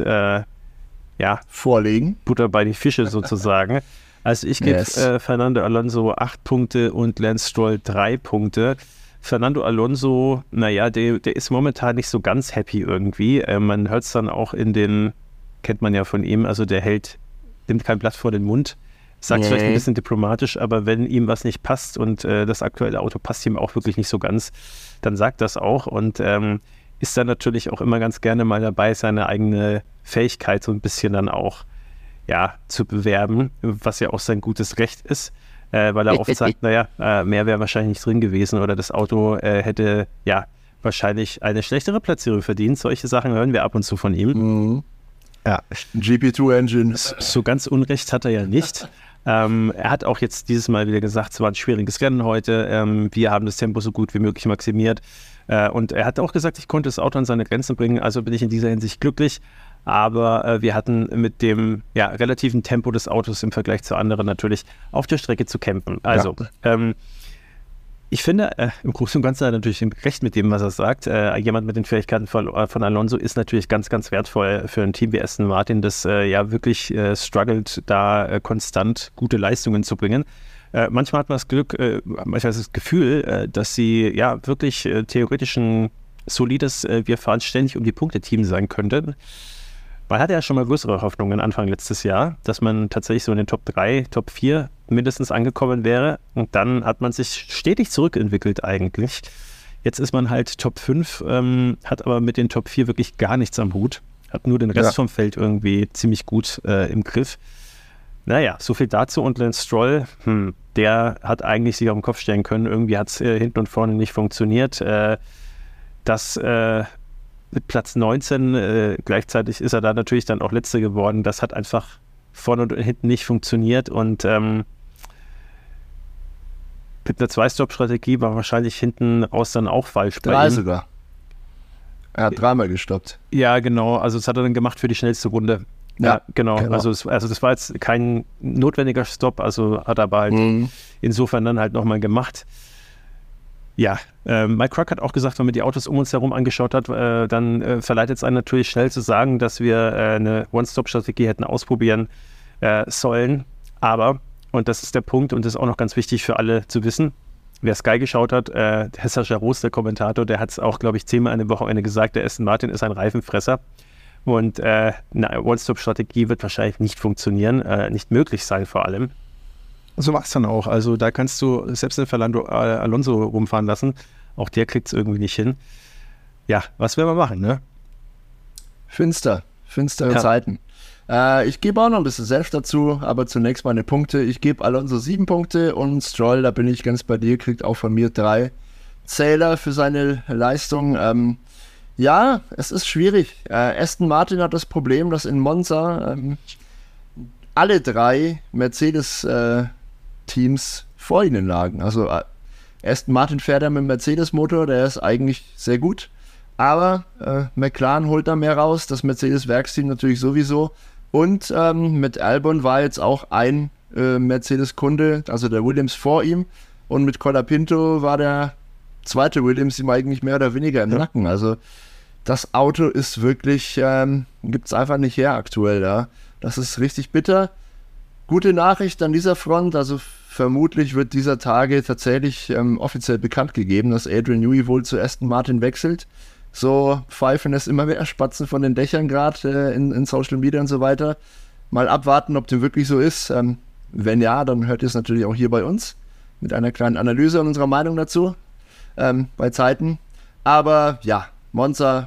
vorlegen. Butter bei die Fische sozusagen. Also ich gebe Fernando Alonso 8 Punkte und Lance Stroll 3 Punkte. Fernando Alonso, der ist momentan nicht so ganz happy irgendwie. Man hört es dann auch kennt man ja von ihm, also der nimmt kein Blatt vor den Mund. Sagt vielleicht ein bisschen diplomatisch, aber wenn ihm was nicht passt und das aktuelle Auto passt ihm auch wirklich nicht so ganz, dann sagt das auch und ist dann natürlich auch immer ganz gerne mal dabei, seine eigene Fähigkeit so ein bisschen dann auch zu bewerben, was ja auch sein gutes Recht ist, weil er oft sagt, mehr wäre wahrscheinlich nicht drin gewesen oder das Auto hätte wahrscheinlich eine schlechtere Platzierung verdient. Solche Sachen hören wir ab und zu von ihm. Mhm. Ja, GP2-Engine. So ganz Unrecht hat er ja nicht. Er hat auch jetzt dieses Mal wieder gesagt, es war ein schwieriges Rennen heute, wir haben das Tempo so gut wie möglich maximiert und er hat auch gesagt, ich konnte das Auto an seine Grenzen bringen, also bin ich in dieser Hinsicht glücklich, aber wir hatten mit dem relativen Tempo des Autos im Vergleich zu anderen natürlich auf der Strecke zu kämpfen. Also ich finde, im Großen und Ganzen hat er natürlich recht mit dem, was er sagt. Jemand mit den Fähigkeiten von Alonso ist natürlich ganz, ganz wertvoll für ein Team wie Aston Martin, das wirklich struggelt, da konstant gute Leistungen zu bringen. Manchmal hat man das Glück, manchmal das Gefühl, dass sie wirklich theoretisch ein solides, wir fahren ständig um die Punkte-Team sein könnte. Man hatte ja schon mal größere Hoffnungen Anfang letztes Jahr, dass man tatsächlich so in den Top 3, Top 4 mindestens angekommen wäre. Und dann hat man sich stetig zurückentwickelt eigentlich. Jetzt ist man halt Top 5, hat aber mit den Top 4 wirklich gar nichts am Hut. Hat nur den Rest vom Feld irgendwie ziemlich gut im Griff. Naja, so viel dazu. Und Lance Stroll, der hat eigentlich sich auf den Kopf stellen können. Irgendwie hat es hinten und vorne nicht funktioniert. Mit Platz 19, gleichzeitig ist er da natürlich dann auch Letzter geworden. Das hat einfach vorne und hinten nicht funktioniert und mit einer Zwei-Stop-Strategie war wahrscheinlich hinten raus dann auch falsch bei ihm. 3 sogar. Er hat 3-mal gestoppt. Ja, genau. Also das hat er dann gemacht für die schnellste Runde. Ja, genau. Also das war jetzt kein notwendiger Stopp, also hat er aber halt insofern dann halt nochmal gemacht. Ja, Mike Crack hat auch gesagt, wenn man die Autos um uns herum angeschaut hat, dann verleitet es einen natürlich schnell zu sagen, dass wir eine One-Stop-Strategie hätten ausprobieren sollen. Aber und das ist der Punkt und das ist auch noch ganz wichtig für alle zu wissen, wer Sky geschaut hat, der Sascha Roos, der Kommentator, der hat es auch, glaube ich, 10-mal an dem Wochenende gesagt, der Aston Martin ist ein Reifenfresser und eine One-Stop-Strategie wird wahrscheinlich nicht funktionieren, nicht möglich sein vor allem. So war es dann auch. Also da kannst du selbst den Fernando Alonso rumfahren lassen. Auch der kriegt es irgendwie nicht hin. Ja, was werden wir machen, ne? Finstere Zeiten. Ich gebe auch noch ein bisschen Senf dazu, aber zunächst meine Punkte. Ich gebe Alonso 7 Punkte und Stroll, da bin ich ganz bei dir, kriegt auch von mir 3 Zähler für seine Leistung. Ja, es ist schwierig. Aston Martin hat das Problem, dass in Monza alle 3 Mercedes-Teams vor ihnen lagen. Also Aston Martin fährt ja mit dem Mercedes-Motor, der ist eigentlich sehr gut. Aber McLaren holt da mehr raus, das Mercedes-Werksteam natürlich sowieso. Und mit Albon war jetzt auch ein Mercedes-Kunde, also der Williams vor ihm. Und mit Colapinto war der zweite Williams ihm eigentlich mehr oder weniger im Nacken. Also das Auto ist wirklich, gibt es einfach nicht her aktuell. Ja. Das ist richtig bitter. Gute Nachricht an dieser Front, also vermutlich wird dieser Tage tatsächlich offiziell bekannt gegeben, dass Adrian Newey wohl zu Aston Martin wechselt. So pfeifen es immer mehr Spatzen von den Dächern gerade in Social Media und so weiter. Mal abwarten, ob dem wirklich so ist. Wenn ja, dann hört ihr es natürlich auch hier bei uns mit einer kleinen Analyse und unserer Meinung dazu bei Zeiten. Aber ja, Monza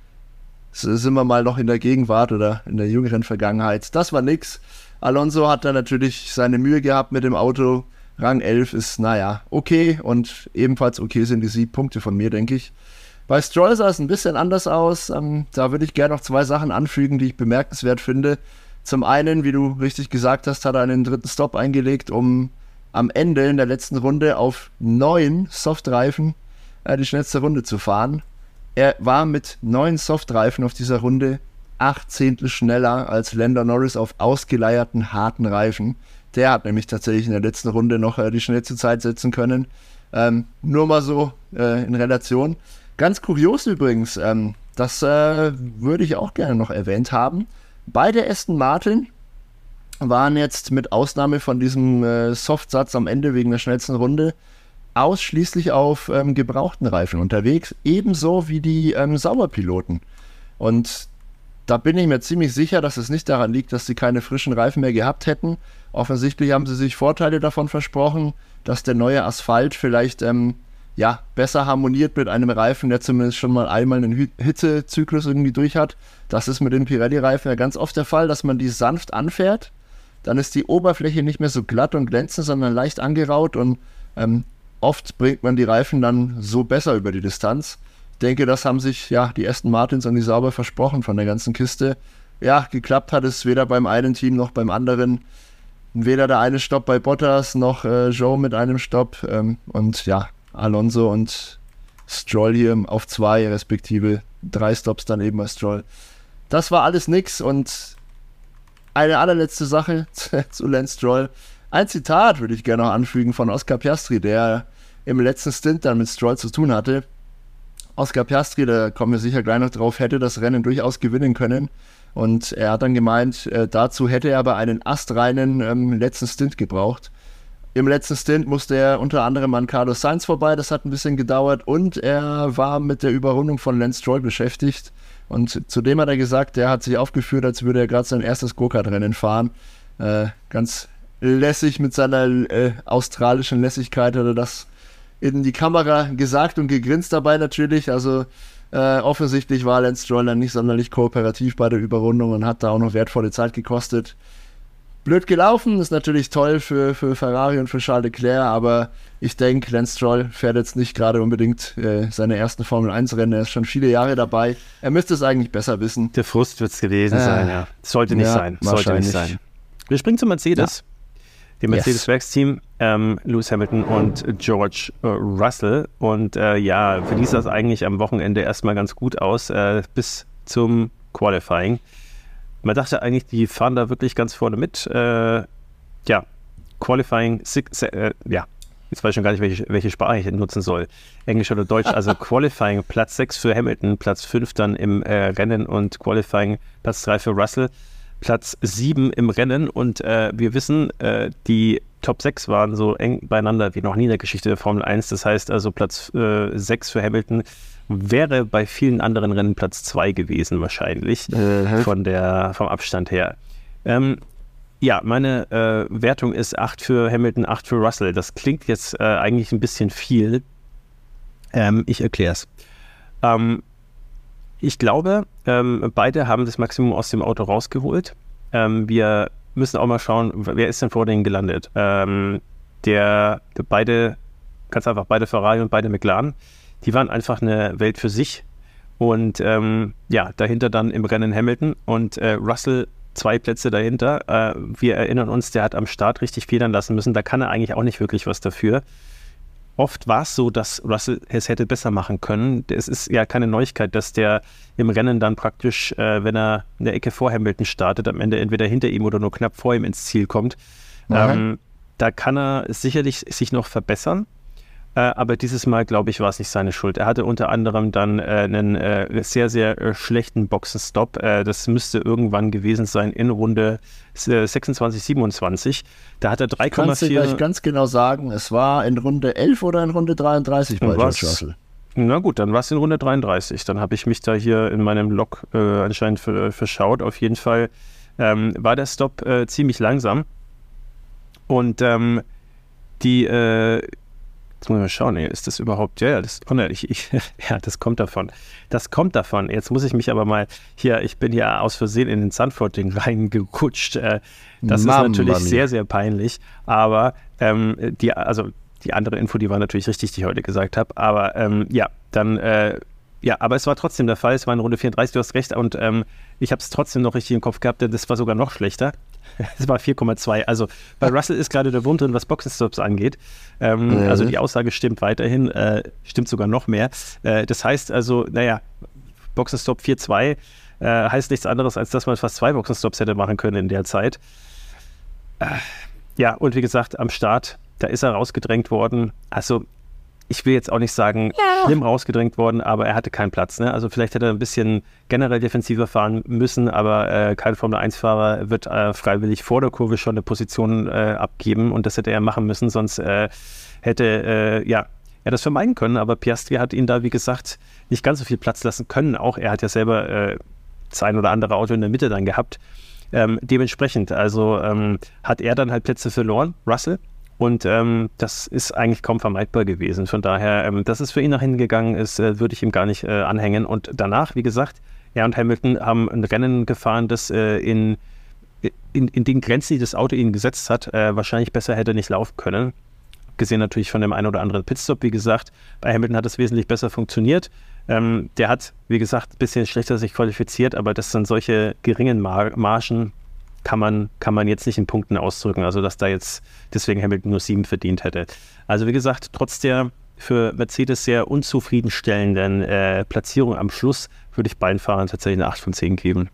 sind wir mal noch in der Gegenwart oder in der jüngeren Vergangenheit. Das war nix. Alonso hat da natürlich seine Mühe gehabt mit dem Auto. Rang 11 ist, naja, okay. Und ebenfalls okay sind die 7 Punkte von mir, denke ich. Bei Stroll sah es ein bisschen anders aus. Da würde ich gerne noch 2 Sachen anfügen, die ich bemerkenswert finde. Zum einen, wie du richtig gesagt hast, hat er einen dritten Stop eingelegt, um am Ende in der letzten Runde auf 9 Softreifen die schnellste Runde zu fahren. Er war mit 9 Softreifen auf dieser Runde 8 Zehntel schneller als Lando Norris auf ausgeleierten, harten Reifen. Der hat nämlich tatsächlich in der letzten Runde noch die schnellste Zeit setzen können. Nur mal so in Relation. Ganz kurios übrigens, das würde ich auch gerne noch erwähnt haben. Beide Aston Martin waren jetzt mit Ausnahme von diesem Softsatz am Ende wegen der schnellsten Runde ausschließlich auf gebrauchten Reifen unterwegs, ebenso wie die Sauberpiloten. Und da bin ich mir ziemlich sicher, dass es nicht daran liegt, dass sie keine frischen Reifen mehr gehabt hätten. Offensichtlich haben sie sich Vorteile davon versprochen, dass der neue Asphalt vielleicht besser harmoniert mit einem Reifen, der zumindest schon mal einmal einen Hitzezyklus irgendwie durch hat. Das ist mit den Pirelli-Reifen ja ganz oft der Fall, dass man die sanft anfährt. Dann ist die Oberfläche nicht mehr so glatt und glänzend, sondern leicht angeraut und oft bringt man die Reifen dann so besser über die Distanz. Ich denke, das haben sich die Aston Martins und die Sauber versprochen von der ganzen Kiste. Ja, geklappt hat es weder beim einen Team noch beim anderen. Weder der eine Stopp bei Bottas noch Joe mit einem Stopp. Und ja, Alonso und Stroll hier auf 2, respektive 3 Stops dann eben bei Stroll. Das war alles nix und eine allerletzte Sache zu Lance Stroll. Ein Zitat würde ich gerne noch anfügen von Oscar Piastri, der im letzten Stint dann mit Stroll zu tun hatte. Oscar Piastri, da kommen wir sicher gleich noch drauf, hätte das Rennen durchaus gewinnen können. Und er hat dann gemeint, dazu hätte er aber einen astreinen letzten Stint gebraucht. Im letzten Stint musste er unter anderem an Carlos Sainz vorbei, das hat ein bisschen gedauert und er war mit der Überrundung von Lance Stroll beschäftigt. Und zudem hat er gesagt, er hat sich aufgeführt, als würde er gerade sein erstes Go-Kart-Rennen fahren. Ganz lässig mit seiner australischen Lässigkeit hat er das in die Kamera gesagt und gegrinst dabei natürlich. Also offensichtlich war Lance Stroll dann nicht sonderlich kooperativ bei der Überrundung und hat da auch noch wertvolle Zeit gekostet. Blöd gelaufen, ist natürlich toll für Ferrari und für Charles Leclerc, aber ich denke, Lance Stroll fährt jetzt nicht gerade unbedingt seine ersten Formel-1-Rennen, er ist schon viele Jahre dabei, er müsste es eigentlich besser wissen. Der Frust wird es gewesen sein, ja. Sollte nicht sein. Wir springen zu Mercedes, dem Mercedes-Werksteam, Lewis Hamilton und George Russell und für die sah das eigentlich am Wochenende erstmal ganz gut aus, bis zum Qualifying. Man dachte eigentlich, die fahren da wirklich ganz vorne mit. Qualifying, jetzt weiß ich schon gar nicht, welche Sprache ich nutzen soll. Englisch oder Deutsch. Also Qualifying Platz 6 für Hamilton, Platz 5 dann im Rennen und Qualifying Platz 3 für Russell. Platz 7 im Rennen und wir wissen, die Top 6 waren so eng beieinander wie noch nie in der Geschichte der Formel 1. Das heißt also Platz 6 für Hamilton wäre bei vielen anderen Rennen Platz 2 gewesen wahrscheinlich vom Abstand her. Ja, meine Wertung ist 8 für Hamilton, 8 für Russell. Das klingt jetzt eigentlich ein bisschen viel. Ich erkläre es. Ich glaube, beide haben das Maximum aus dem Auto rausgeholt. Wir müssen auch mal schauen, wer ist denn vor denen gelandet? Beide Ferrari und beide McLaren, die waren einfach eine Welt für sich. Und dahinter dann im Rennen Hamilton und Russell 2 Plätze dahinter. Wir erinnern uns, der hat am Start richtig federn lassen müssen. Da kann er eigentlich auch nicht wirklich was dafür. Oft war es so, dass Russell es hätte besser machen können. Es ist ja keine Neuigkeit, dass der im Rennen dann praktisch, wenn er in der Ecke vor Hamilton startet, am Ende entweder hinter ihm oder nur knapp vor ihm ins Ziel kommt. Da kann er sicherlich sich noch verbessern. Aber dieses Mal, glaube ich, war es nicht seine Schuld. Er hatte unter anderem dann einen sehr, sehr schlechten Boxenstopp. Das müsste irgendwann gewesen sein in Runde 26, 27. Da hat er 3,4... Kannst du gleich ganz genau sagen, es war in Runde 11 oder in Runde 33 bei George Russell? Na gut, dann war es in Runde 33. Dann habe ich mich da hier in meinem Log anscheinend verschaut. Auf jeden Fall war der Stop ziemlich langsam. Und jetzt muss ich mal schauen, ist das überhaupt, das kommt davon. Das kommt davon. Jetzt muss ich mich aber mal ich bin ja aus Versehen in den Sunfording reingerutscht. Das ist natürlich sehr, sehr peinlich. Aber die andere Info, die war natürlich richtig, die ich heute gesagt habe. Aber aber es war trotzdem der Fall. Es war in Runde 34, du hast recht. Und ich habe es trotzdem noch richtig im Kopf gehabt, denn das war sogar noch schlechter. Es war 4,2. Also bei Russell ist gerade der Wurm drin, was Boxenstops angeht. Also die Aussage stimmt weiterhin, stimmt sogar noch mehr. Das heißt also, Boxenstopp 4,2 heißt nichts anderes, als dass man fast 2 Boxenstops hätte machen können in der Zeit. Und wie gesagt, am Start, da ist er rausgedrängt worden. Also ich will jetzt auch nicht sagen, schlimm rausgedrängt worden, aber er hatte keinen Platz. Ne? Also vielleicht hätte er ein bisschen generell defensiver fahren müssen, aber kein Formel-1-Fahrer wird freiwillig vor der Kurve schon eine Position abgeben und das hätte er machen müssen, sonst hätte er das vermeiden können. Aber Piastri hat ihn da, wie gesagt, nicht ganz so viel Platz lassen können. Auch er hat ja selber das ein oder andere Auto in der Mitte dann gehabt. Dementsprechend, also hat er dann halt Plätze verloren, Russell. Und das ist eigentlich kaum vermeidbar gewesen. Von daher, dass es für ihn nach hinten gegangen ist, würde ich ihm gar nicht anhängen. Und danach, wie gesagt, er und Hamilton haben ein Rennen gefahren, das in den Grenzen, die das Auto ihnen gesetzt hat, wahrscheinlich besser hätte nicht laufen können. Gesehen natürlich von dem einen oder anderen Pitstop, wie gesagt. Bei Hamilton hat es wesentlich besser funktioniert. Der hat, wie gesagt, ein bisschen schlechter sich qualifiziert, aber das sind solche geringen Margen, kann man jetzt nicht in Punkten ausdrücken, also dass da jetzt deswegen Hamilton nur 7 verdient hätte. Also wie gesagt, trotz der für Mercedes sehr unzufriedenstellenden Platzierung am Schluss würde ich beiden Fahrern tatsächlich eine 8 von 10 geben.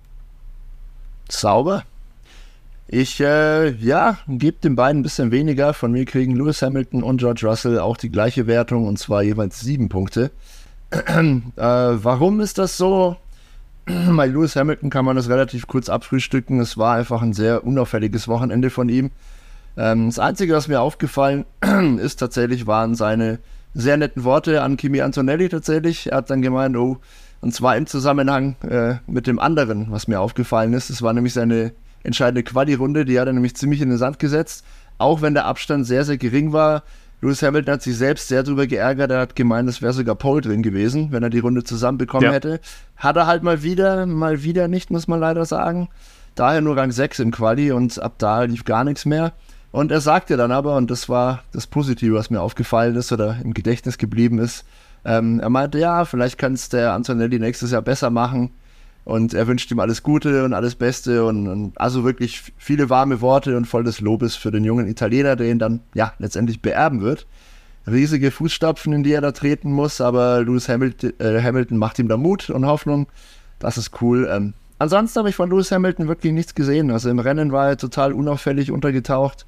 Sauber. Ich gebe den beiden ein bisschen weniger. Von mir kriegen Lewis Hamilton und George Russell auch die gleiche Wertung und zwar jeweils 7 Punkte. Warum ist das so? Bei Lewis Hamilton kann man das relativ kurz abfrühstücken. Es war einfach ein sehr unauffälliges Wochenende von ihm. Das Einzige, was mir aufgefallen ist tatsächlich, waren seine sehr netten Worte an Kimi Antonelli tatsächlich. Er hat dann gemeint, und zwar im Zusammenhang mit dem anderen, was mir aufgefallen ist. Es war nämlich seine entscheidende Quali-Runde, die hat er nämlich ziemlich in den Sand gesetzt. Auch wenn der Abstand sehr, sehr gering war. Lewis Hamilton hat sich selbst sehr darüber geärgert. Er hat gemeint, es wäre sogar Pole drin gewesen, wenn er die Runde zusammenbekommen hätte. Hat er halt mal wieder nicht, muss man leider sagen. Daher nur Rang 6 im Quali und ab da lief gar nichts mehr. Und er sagte dann aber, und das war das Positive, was mir aufgefallen ist oder im Gedächtnis geblieben ist, er meinte, vielleicht kann es der Antonelli nächstes Jahr besser machen. Und er wünscht ihm alles Gute und alles Beste und also wirklich viele warme Worte und voll des Lobes für den jungen Italiener, der ihn dann letztendlich beerben wird. Riesige Fußstapfen, in die er da treten muss, aber Lewis Hamilton macht ihm da Mut und Hoffnung. Das ist cool. Ansonsten habe ich von Lewis Hamilton wirklich nichts gesehen. Also im Rennen war er total unauffällig untergetaucht.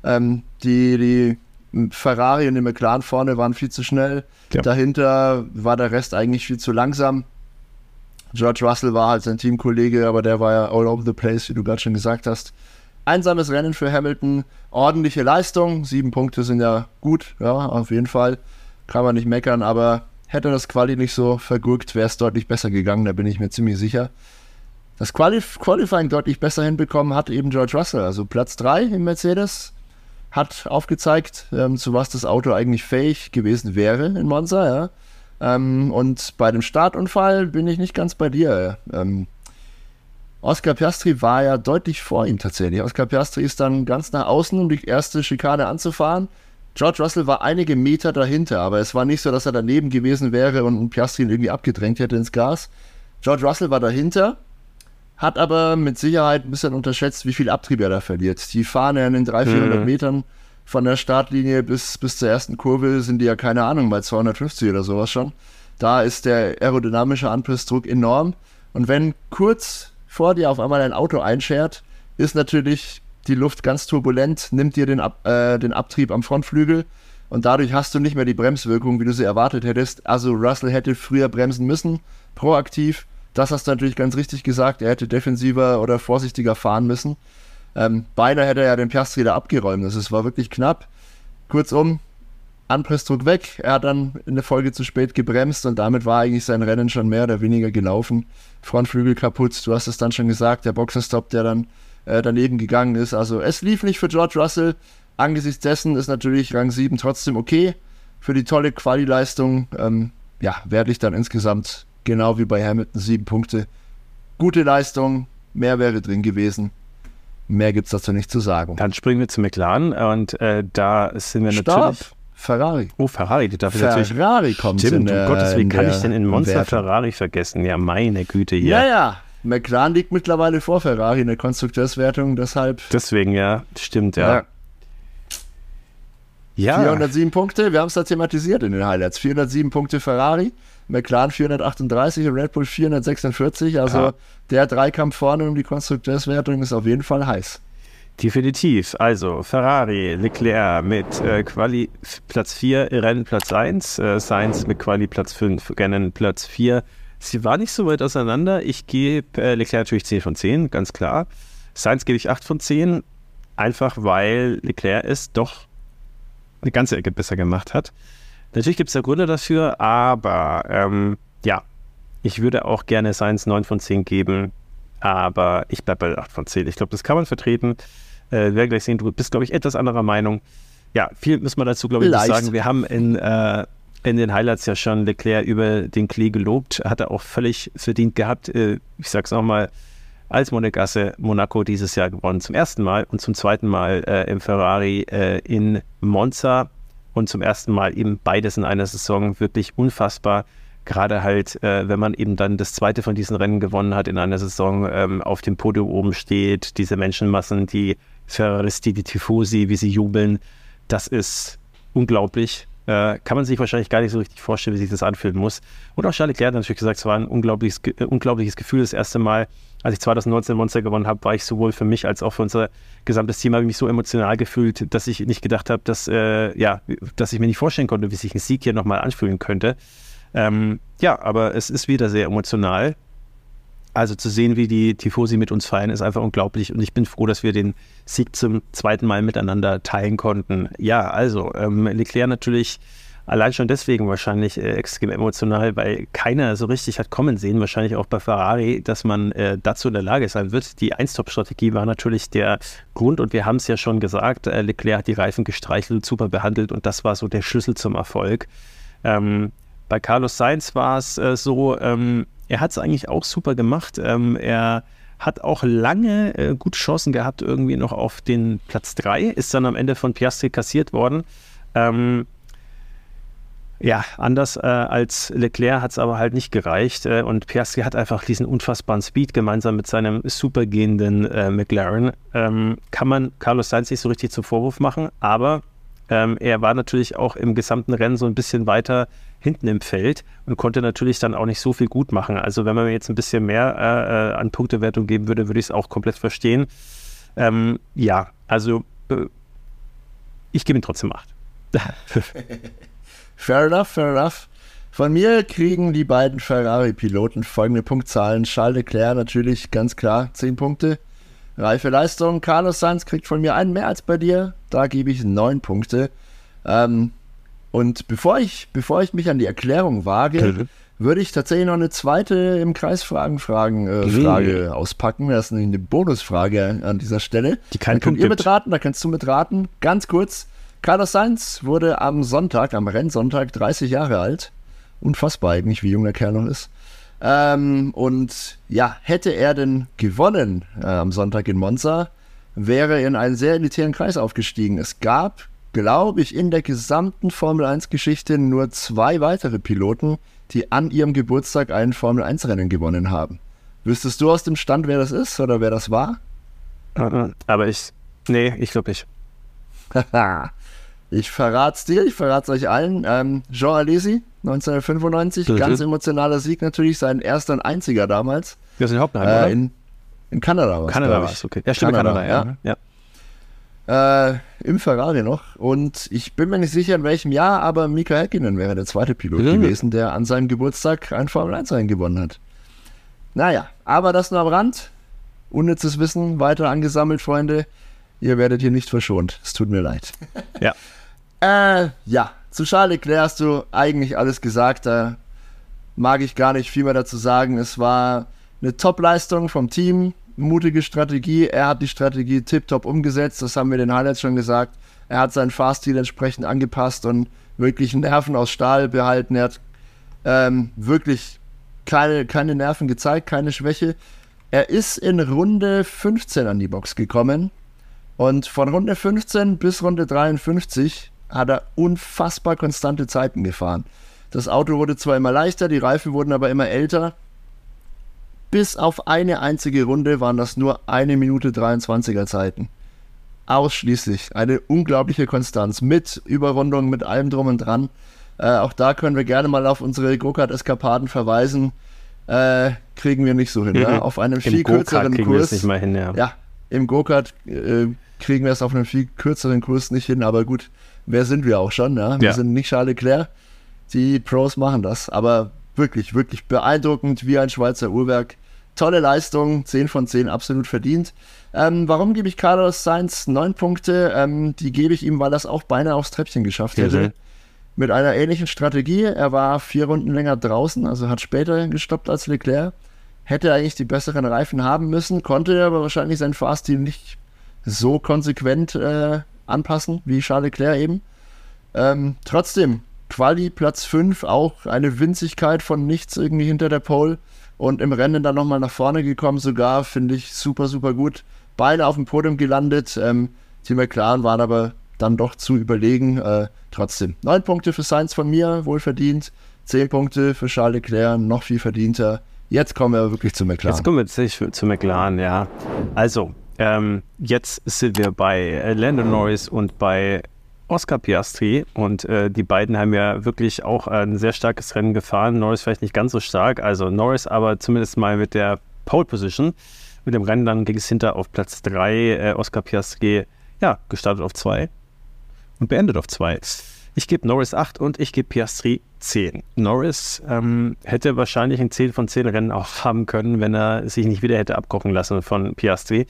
Die Ferrari und die McLaren vorne waren viel zu schnell. Ja. Dahinter war der Rest eigentlich viel zu langsam. George Russell war halt sein Teamkollege, aber der war ja all over the place, wie du gerade schon gesagt hast. Einsames Rennen für Hamilton, ordentliche Leistung, 7 Punkte sind ja gut, ja, auf jeden Fall, kann man nicht meckern, aber hätte das Quali nicht so vergurkt, wäre es deutlich besser gegangen, da bin ich mir ziemlich sicher. Das Qualifying deutlich besser hinbekommen hat eben George Russell, also Platz 3 im Mercedes, hat aufgezeigt, zu was das Auto eigentlich fähig gewesen wäre in Monza, ja. Und bei dem Startunfall bin ich nicht ganz bei dir. Oscar Piastri war ja deutlich vor ihm tatsächlich. Oscar Piastri ist dann ganz nach außen, um die erste Schikane anzufahren. George Russell war einige Meter dahinter, aber es war nicht so, dass er daneben gewesen wäre und Piastri ihn irgendwie abgedrängt hätte ins Gas. George Russell war dahinter, hat aber mit Sicherheit ein bisschen unterschätzt, wie viel Abtrieb er da verliert. Die fahren ja in den 300-400 Metern von der Startlinie bis zur ersten Kurve, sind die ja, keine Ahnung, bei 250 oder sowas schon. Da ist der aerodynamische Anpressdruck enorm. Und wenn kurz vor dir auf einmal ein Auto einschert, ist natürlich die Luft ganz turbulent, nimmt dir den Abtrieb am Frontflügel und dadurch hast du nicht mehr die Bremswirkung, wie du sie erwartet hättest. Also Russell hätte früher bremsen müssen, proaktiv. Das hast du natürlich ganz richtig gesagt, er hätte defensiver oder vorsichtiger fahren müssen. Beinahe hätte er ja den Piastri da abgeräumt, also es war wirklich knapp. Kurzum, Anpressdruck weg, er hat dann in der Folge zu spät gebremst und damit war eigentlich sein Rennen schon mehr oder weniger gelaufen. Frontflügel kaputt, du hast es dann schon gesagt, der Boxenstopp, der dann daneben gegangen ist. Also es lief nicht für George Russell, angesichts dessen ist natürlich Rang 7 trotzdem okay. Für die tolle Quali-Leistung, werde ich dann insgesamt genau wie bei Hamilton 7 Punkte. Gute Leistung, mehr wäre drin gewesen. Mehr gibt es dazu nicht zu sagen. Dann springen wir zu McLaren und da sind wir natürlich... Ferrari. Oh, Ferrari, die darf ich natürlich... Ferrari kommt. Stimmt, um Gottes Willen, kann ich denn in Monza Ferrari vergessen? Ja, meine Güte hier. Ja. McLaren liegt mittlerweile vor Ferrari in der Konstrukteurswertung, deshalb... Deswegen, ja, stimmt, ja. 407 Punkte, wir haben es da thematisiert in den Highlights. 407 Punkte Ferrari, McLaren 438 und Red Bull 446. Also der Dreikampf vorne um die Konstrukteurswertung ist auf jeden Fall heiß. Definitiv. Also Ferrari, Leclerc mit Quali Platz 4, Rennen Platz 1, Sainz mit Quali Platz 5, Rennen Platz 4. Sie war nicht so weit auseinander. Ich gebe Leclerc natürlich 10 von 10, ganz klar. Sainz gebe ich 8 von 10, einfach weil Leclerc es doch eine ganze Ecke besser gemacht hat. Natürlich gibt es da Gründe dafür, aber ich würde auch gerne Sainz 9 von 10 geben, aber ich bleibe bei 8 von 10. Ich glaube, das kann man vertreten. Wir werden gleich sehen, du bist, glaube ich, etwas anderer Meinung. Ja, viel müssen wir dazu, glaube ich, nicht sagen. Wir haben in den Highlights ja schon Leclerc über den Klee gelobt, hat er auch völlig verdient gehabt. Ich sage es nochmal, als Monaco dieses Jahr gewonnen, zum ersten Mal und zum zweiten Mal im Ferrari in Monza und zum ersten Mal eben beides in einer Saison, wirklich unfassbar. Gerade halt, wenn man eben dann das zweite von diesen Rennen gewonnen hat in einer Saison, auf dem Podium oben steht, diese Menschenmassen, die Ferraristi, die Tifosi, wie sie jubeln, das ist unglaublich. Kann man sich wahrscheinlich gar nicht so richtig vorstellen, wie sich das anfühlen muss. Und auch Charles Leclerc hat natürlich gesagt, es war ein unglaubliches Gefühl. Das erste Mal, als ich 2019 Monza gewonnen habe, war ich sowohl für mich als auch für unser gesamtes Team, habe ich mich so emotional gefühlt, dass ich nicht gedacht habe, dass ich mir nicht vorstellen konnte, wie sich ein Sieg hier nochmal anfühlen könnte. Aber es ist wieder sehr emotional. Also zu sehen, wie die Tifosi mit uns feiern, ist einfach unglaublich und ich bin froh, dass wir den Sieg zum zweiten Mal miteinander teilen konnten. Ja, also Leclerc natürlich allein schon deswegen wahrscheinlich extrem emotional, weil keiner so richtig hat kommen sehen, wahrscheinlich auch bei Ferrari, dass man dazu in der Lage sein wird. Die Einstop-Strategie war natürlich der Grund und wir haben es ja schon gesagt, Leclerc hat die Reifen gestreichelt, super behandelt und das war so der Schlüssel zum Erfolg. Bei Carlos Sainz war es er hat es eigentlich auch super gemacht. Er hat auch lange gute Chancen gehabt, irgendwie noch auf den Platz 3, ist dann am Ende von Piastri kassiert worden. Anders als Leclerc hat es aber halt nicht gereicht und Piastri hat einfach diesen unfassbaren Speed gemeinsam mit seinem supergehenden McLaren. Kann man Carlos Sainz nicht so richtig zum Vorwurf machen, aber er war natürlich auch im gesamten Rennen so ein bisschen weiter hinten im Feld und konnte natürlich dann auch nicht so viel gut machen. Also wenn man mir jetzt ein bisschen mehr an Punktewertung geben würde, würde ich es auch komplett verstehen. Ich gebe ihm trotzdem 8. Fair enough. Von mir kriegen die beiden Ferrari-Piloten folgende Punktzahlen. Charles Leclerc natürlich, ganz klar, 10 Punkte. Reife Leistung. Carlos Sainz kriegt von mir einen mehr als bei dir. Da gebe ich 9 Punkte. Und bevor ich mich an die Erklärung wage, würde ich tatsächlich noch eine zweite im Kreis Frage auspacken. Das ist eine Bonusfrage an dieser Stelle. Die keinen Punkt ihr mitraten, da kannst du mitraten. Ganz kurz. Carlos Sainz wurde am Rennsonntag 30 Jahre alt. Unfassbar eigentlich, wie jung der Kerl noch ist. Und ja, hätte er denn gewonnen am Sonntag in Monza, wäre er in einen sehr elitären Kreis aufgestiegen. Es gab, glaube ich, in der gesamten Formel-1-Geschichte nur 2 weitere Piloten, die an ihrem Geburtstag ein Formel-1-Rennen gewonnen haben. Wüsstest du aus dem Stand, wer das ist oder wer das war? Aber ich glaube nicht. Ich verrate es dir, ich verrate es euch allen. Jean Alesi, 1995, ganz emotionaler Sieg natürlich, sein erster und einziger damals. Das ist in Hockenheim, oder? In Kanada war es. Kanada war es, okay. Ja, stimmt, Kanada, ja. Im Ferrari noch. Und ich bin mir nicht sicher, in welchem Jahr, aber Mika Häkkinen wäre der zweite Pilot gewesen, der an seinem Geburtstag ein Formel-1-Rennen gewonnen hat. Naja, aber das nur am Rand. Unnützes Wissen weiter angesammelt, Freunde. Ihr werdet hier nicht verschont. Es tut mir leid. Ja. Zu Charles Leclerc hast du eigentlich alles gesagt. Da mag ich gar nicht viel mehr dazu sagen. Es war eine Top-Leistung vom Team, mutige Strategie. Er hat die Strategie tipptopp umgesetzt. Das haben wir in den Highlights schon gesagt. Er hat seinen Fahrstil entsprechend angepasst und wirklich Nerven aus Stahl behalten. Er hat wirklich keine Nerven gezeigt, keine Schwäche. Er ist in Runde 15 an die Box gekommen. Und von Runde 15 bis Runde 53 hat er unfassbar konstante Zeiten gefahren. Das Auto wurde zwar immer leichter, die Reifen wurden aber immer älter. Bis auf eine einzige Runde waren das nur 1 Minute 23er Zeiten. Ausschließlich. Eine unglaubliche Konstanz. Mit Überrundung, mit allem drum und dran. Auch da können wir gerne mal auf unsere Go-Kart-Eskapaden verweisen. Kriegen wir nicht so hin. Ja? Auf einem viel kürzeren Kurs. Wir es nicht mal hin, ja, im Go-Kart kriegen wir es auf einem viel kürzeren Kurs nicht hin, aber gut, wer sind wir auch schon? Ja? Wir sind nicht Charles Leclerc, die Pros machen das, aber wirklich, wirklich beeindruckend, wie ein Schweizer Uhrwerk. Tolle Leistung, 10 von 10, absolut verdient. Warum gebe ich Carlos Sainz 9 Punkte? Die gebe ich ihm, weil er es auch beinahe aufs Treppchen geschafft hätte. Mit einer ähnlichen Strategie, er war 4 Runden länger draußen, also hat später gestoppt als Leclerc. Hätte eigentlich die besseren Reifen haben müssen, konnte aber wahrscheinlich seinen Fahrstil nicht so konsequent anpassen wie Charles Leclerc eben. Trotzdem, Quali Platz 5, auch eine Winzigkeit von nichts irgendwie hinter der Pole und im Rennen dann nochmal nach vorne gekommen sogar, finde ich super, super gut. Beide auf dem Podium gelandet, die McLaren waren aber dann doch zu überlegen. Trotzdem, 9 Punkte für Sainz von mir, wohlverdient, 10 Punkte für Charles Leclerc, noch viel verdienter. Jetzt kommen wir wirklich zu McLaren. Jetzt kommen wir tatsächlich zu McLaren, ja. Also, jetzt sind wir bei Lando Norris und bei Oscar Piastri und die beiden haben ja wirklich auch ein sehr starkes Rennen gefahren. Norris vielleicht nicht ganz so stark, also Norris aber zumindest mal mit der Pole Position. Mit dem Rennen dann ging es hinter auf Platz 3, Oscar Piastri, ja, gestartet auf 2 und beendet auf 2. Ich gebe Norris 8 und ich gebe Piastri 10. Norris hätte wahrscheinlich ein 10 von 10 Rennen auch haben können, wenn er sich nicht wieder hätte abkochen lassen von Piastri.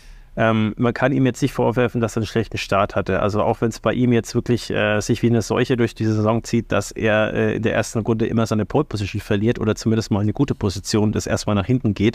Man kann ihm jetzt nicht vorwerfen, dass er einen schlechten Start hatte. Also auch wenn es bei ihm jetzt wirklich sich wie eine Seuche durch die Saison zieht, dass er in der ersten Runde immer seine Pole Position verliert oder zumindest mal eine gute Position, das erstmal nach hinten geht.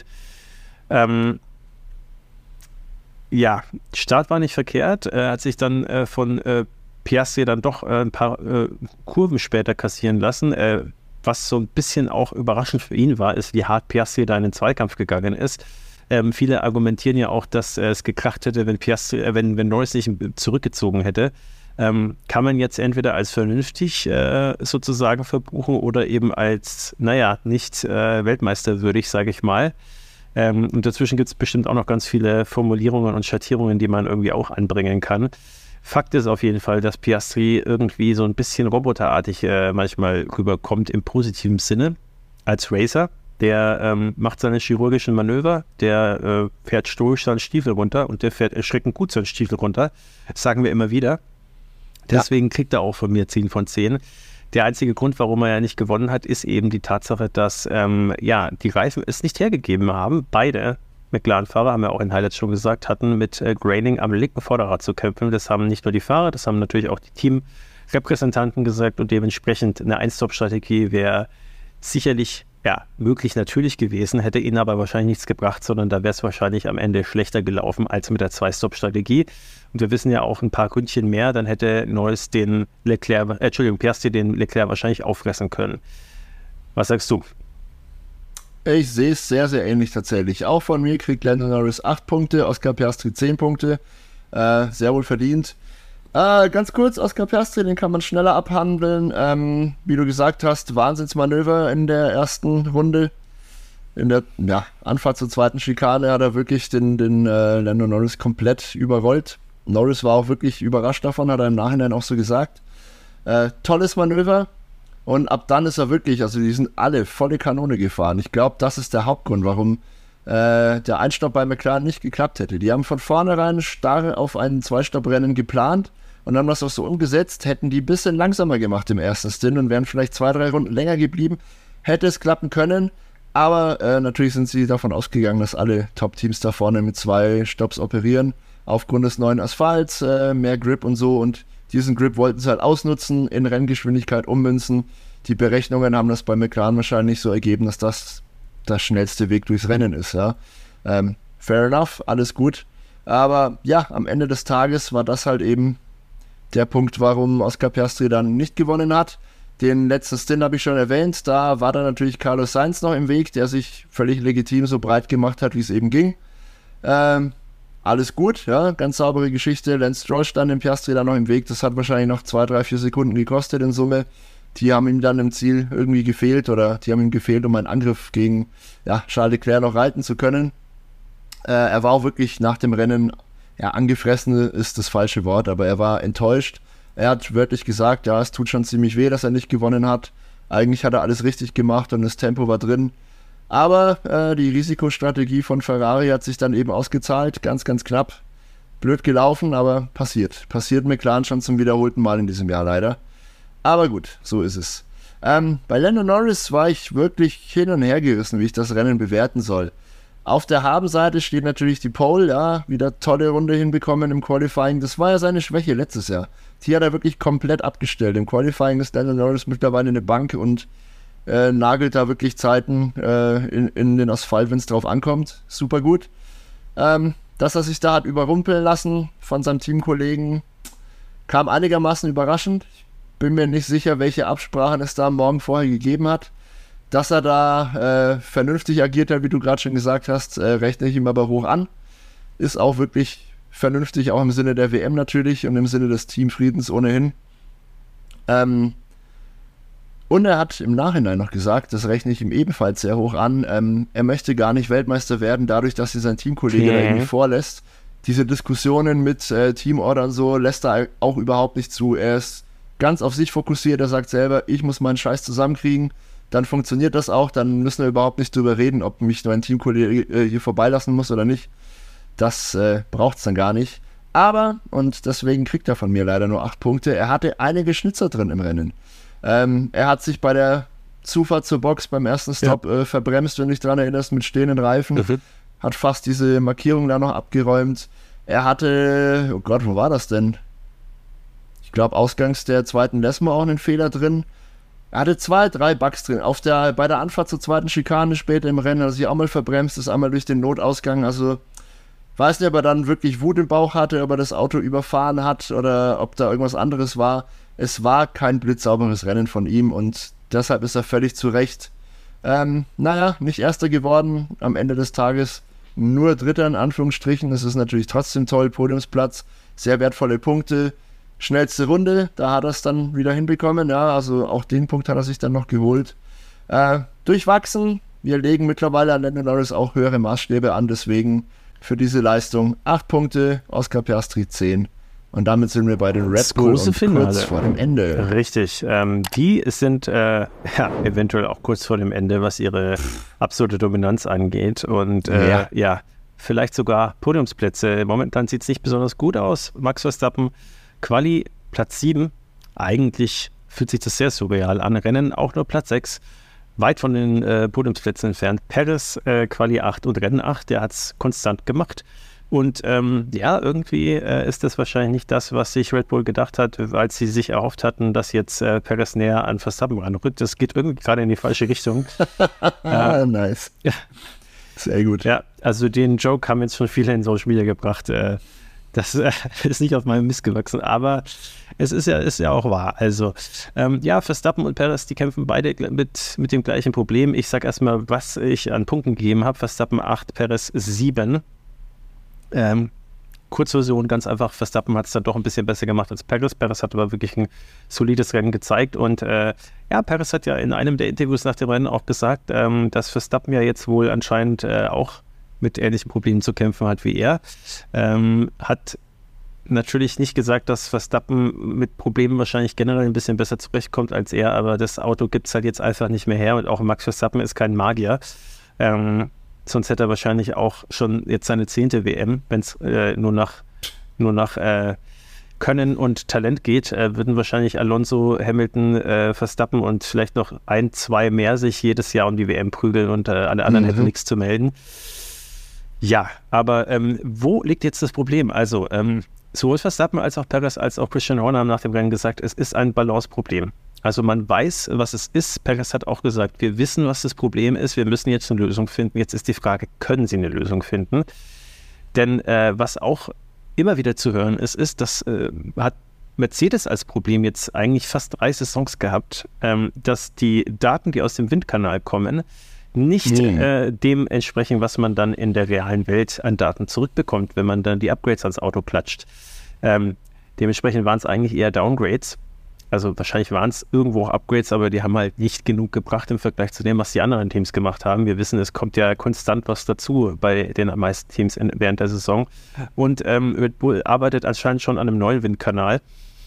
Ja, Start war nicht verkehrt. Er hat sich dann von Piastri dann doch ein paar Kurven später kassieren lassen. Was so ein bisschen auch überraschend für ihn war, ist, wie hart Piastri da in den Zweikampf gegangen ist. Viele argumentieren ja auch, dass es gekracht hätte, wenn Norris sich zurückgezogen hätte. Kann man jetzt entweder als vernünftig sozusagen verbuchen oder eben als, nicht weltmeisterwürdig, sage ich mal. Und dazwischen gibt es bestimmt auch noch ganz viele Formulierungen und Schattierungen, die man irgendwie auch anbringen kann. Fakt ist auf jeden Fall, dass Piastri irgendwie so ein bisschen roboterartig manchmal rüberkommt im positiven Sinne als Racer. Der macht seine chirurgischen Manöver, der fährt stoisch seinen Stiefel runter und der fährt erschreckend gut seinen Stiefel runter. Das sagen wir immer wieder. Deswegen kriegt er auch von mir 10 von 10. Der einzige Grund, warum er ja nicht gewonnen hat, ist eben die Tatsache, dass die Reifen es nicht hergegeben haben. Beide McLaren-Fahrer, haben wir auch in Highlights schon gesagt, hatten mit Graining am linken Vorderrad zu kämpfen. Das haben nicht nur die Fahrer, das haben natürlich auch die Teamrepräsentanten gesagt und dementsprechend eine Ein-Stop-Strategie wäre sicherlich möglich natürlich gewesen, hätte ihnen aber wahrscheinlich nichts gebracht, sondern da wäre es wahrscheinlich am Ende schlechter gelaufen als mit der Zwei-Stop-Strategie. Und wir wissen ja auch ein paar Ründchen mehr, dann hätte Norris Piastri den Leclerc wahrscheinlich auffressen können. Was sagst du? Ich sehe es sehr, sehr ähnlich tatsächlich. Auch von mir kriegt Lando Norris 8 Punkte, Oscar Piastri 10 Punkte. Sehr wohl verdient. Ganz kurz, Oscar Piastri, den kann man schneller abhandeln. Wie du gesagt hast, Wahnsinnsmanöver in der ersten Runde. In der Anfahrt zur zweiten Schikane hat er wirklich den Lando Norris komplett überrollt. Norris war auch wirklich überrascht davon, hat er im Nachhinein auch so gesagt. Tolles Manöver. Und ab dann ist er wirklich, also die sind alle volle Kanone gefahren. Ich glaube, das ist der Hauptgrund, warum der Einstopp bei McLaren nicht geklappt hätte. Die haben von vornherein starr auf ein Zweistopp-Rennen geplant und haben das auch so umgesetzt, hätten die ein bisschen langsamer gemacht im ersten Stint und wären vielleicht 2-3 Runden länger geblieben, hätte es klappen können, aber natürlich sind sie davon ausgegangen, dass alle Top-Teams da vorne mit 2 Stopps operieren, aufgrund des neuen Asphalts, mehr Grip und so, und diesen Grip wollten sie halt ausnutzen, in Renngeschwindigkeit ummünzen. Die Berechnungen haben das bei McLaren wahrscheinlich so ergeben, dass das der schnellste Weg durchs Rennen ist. Ja. Fair enough, alles gut. Aber ja, am Ende des Tages war das halt eben der Punkt, warum Oscar Piastri dann nicht gewonnen hat. Den letzten Stint habe ich schon erwähnt. Da war dann natürlich Carlos Sainz noch im Weg, der sich völlig legitim so breit gemacht hat, wie es eben ging. Alles gut, ja, ganz saubere Geschichte. Lance Stroll stand dem Piastri dann noch im Weg. Das hat wahrscheinlich noch 2, 3, 4 Sekunden gekostet in Summe. Die haben ihm dann im Ziel irgendwie gefehlt, oder die haben ihm gefehlt, um einen Angriff gegen Charles Leclerc noch reiten zu können. Er war auch wirklich nach dem Rennen, angefressen ist das falsche Wort, aber er war enttäuscht. Er hat wörtlich gesagt, es tut schon ziemlich weh, dass er nicht gewonnen hat. Eigentlich hat er alles richtig gemacht und das Tempo war drin. Aber die Risikostrategie von Ferrari hat sich dann eben ausgezahlt, ganz, ganz knapp. Blöd gelaufen, aber passiert. Passiert McLaren schon zum wiederholten Mal in diesem Jahr leider. Aber gut, so ist es. Bei Lando Norris war ich wirklich hin und her gerissen, wie ich das Rennen bewerten soll. Auf der Habenseite steht natürlich die Pole, wieder tolle Runde hinbekommen im Qualifying. Das war ja seine Schwäche letztes Jahr. Die hat er wirklich komplett abgestellt. Im Qualifying ist Lando Norris mittlerweile eine Bank und nagelt da wirklich Zeiten in den Asphalt, wenn es drauf ankommt. Super gut. Dass er sich da hat überrumpeln lassen von seinem Teamkollegen, kam einigermaßen überraschend. Ich bin mir nicht sicher, welche Absprachen es da am Morgen vorher gegeben hat. Dass er da vernünftig agiert hat, wie du gerade schon gesagt hast, rechne ich ihm aber hoch an. Ist auch wirklich vernünftig, auch im Sinne der WM natürlich und im Sinne des Teamfriedens ohnehin. Und er hat im Nachhinein noch gesagt, das rechne ich ihm ebenfalls sehr hoch an, er möchte gar nicht Weltmeister werden, dadurch, dass er seinen Teamkollege da irgendwie vorlässt. Diese Diskussionen mit Teamorder und so lässt er auch überhaupt nicht zu. Er ist ganz auf sich fokussiert, er sagt selber, ich muss meinen Scheiß zusammenkriegen, dann funktioniert das auch, dann müssen wir überhaupt nicht drüber reden, ob mich mein Teamkollege hier vorbeilassen muss oder nicht. Das braucht es dann gar nicht. Aber, und deswegen kriegt er von mir leider nur 8 Punkte, er hatte einige Schnitzer drin im Rennen. Er hat sich bei der Zufahrt zur Box beim ersten Stop verbremst, wenn du dich daran erinnerst, mit stehenden Reifen. Hat fast diese Markierung da noch abgeräumt. Er hatte, oh Gott, wo war das denn? Ich glaube, ausgangs der zweiten Lesmo auch einen Fehler drin. Er hatte 2, 3 Bugs drin. Bei der Anfahrt zur zweiten Schikane später im Rennen hat er sich auch mal verbremst, ist einmal durch den Notausgang. Also, weiß nicht, ob er dann wirklich Wut im Bauch hatte, ob er das Auto überfahren hat oder ob da irgendwas anderes war. Es war kein blitzsauberes Rennen von ihm und deshalb ist er völlig zu Recht, nicht Erster geworden am Ende des Tages, nur Dritter in Anführungsstrichen. Das ist natürlich trotzdem toll, Podiumsplatz, sehr wertvolle Punkte, schnellste Runde, da hat er es dann wieder hinbekommen, also auch den Punkt hat er sich dann noch geholt. Durchwachsen, wir legen mittlerweile an Lando Norris auch höhere Maßstäbe an, deswegen für diese Leistung 8 Punkte, Oscar Piastri 10. Und damit sind wir bei den Red Bull und kurz vor dem Ende. Richtig. Die sind eventuell auch kurz vor dem Ende, was ihre absolute Dominanz angeht. Und vielleicht sogar Podiumsplätze. Momentan sieht es nicht besonders gut aus. Max Verstappen, Quali, Platz 7. Eigentlich fühlt sich das sehr surreal an. Rennen auch nur Platz 6, weit von den Podiumsplätzen entfernt. Perez Quali 8 und Rennen 8, der hat es konstant gemacht. Und irgendwie ist das wahrscheinlich nicht das, was sich Red Bull gedacht hat, als sie sich erhofft hatten, dass jetzt Perez näher an Verstappen ranrückt. Das geht irgendwie gerade in die falsche Richtung. Nice. Ja. Sehr gut. Ja, also den Joke haben jetzt schon viele in Social Media gebracht. Das ist nicht auf meinem Mist gewachsen, aber es ist ja auch wahr. Also, Verstappen und Perez, die kämpfen beide mit dem gleichen Problem. Ich sage erstmal, was ich an Punkten gegeben habe. Verstappen 8, Perez 7. Kurzversion, ganz einfach, Verstappen hat es dann doch ein bisschen besser gemacht als Perez. Perez hat aber wirklich ein solides Rennen gezeigt und Perez hat ja in einem der Interviews nach dem Rennen auch gesagt, dass Verstappen ja jetzt wohl anscheinend auch mit ähnlichen Problemen zu kämpfen hat wie er. Hat natürlich nicht gesagt, dass Verstappen mit Problemen wahrscheinlich generell ein bisschen besser zurechtkommt als er, aber das Auto gibt es halt jetzt einfach nicht mehr her und auch Max Verstappen ist kein Magier. Sonst hätte er wahrscheinlich auch schon jetzt seine 10. WM, wenn es nur nach Können und Talent geht, würden wahrscheinlich Alonso, Hamilton, Verstappen und vielleicht noch 1, 2 mehr sich jedes Jahr um die WM prügeln und alle anderen hätten nichts zu melden. Ja, aber wo liegt jetzt das Problem? Also sowohl Verstappen als auch Perez als auch Christian Horner haben nach dem Rennen gesagt, es ist ein Balanceproblem. Also man weiß, was es ist. Perez hat auch gesagt, wir wissen, was das Problem ist. Wir müssen jetzt eine Lösung finden. Jetzt ist die Frage, können sie eine Lösung finden? Denn was auch immer wieder zu hören ist, das hat Mercedes als Problem jetzt eigentlich fast 3 Saisons gehabt, dass die Daten, die aus dem Windkanal kommen, nicht dem entsprechen, was man dann in der realen Welt an Daten zurückbekommt, wenn man dann die Upgrades ans Auto klatscht. Dementsprechend waren es eigentlich eher Downgrades. Also wahrscheinlich waren es irgendwo auch Upgrades, aber die haben halt nicht genug gebracht im Vergleich zu dem, was die anderen Teams gemacht haben. Wir wissen, es kommt ja konstant was dazu bei den meisten Teams während der Saison. Und Red Bull arbeitet anscheinend schon an einem neuen Windkanal.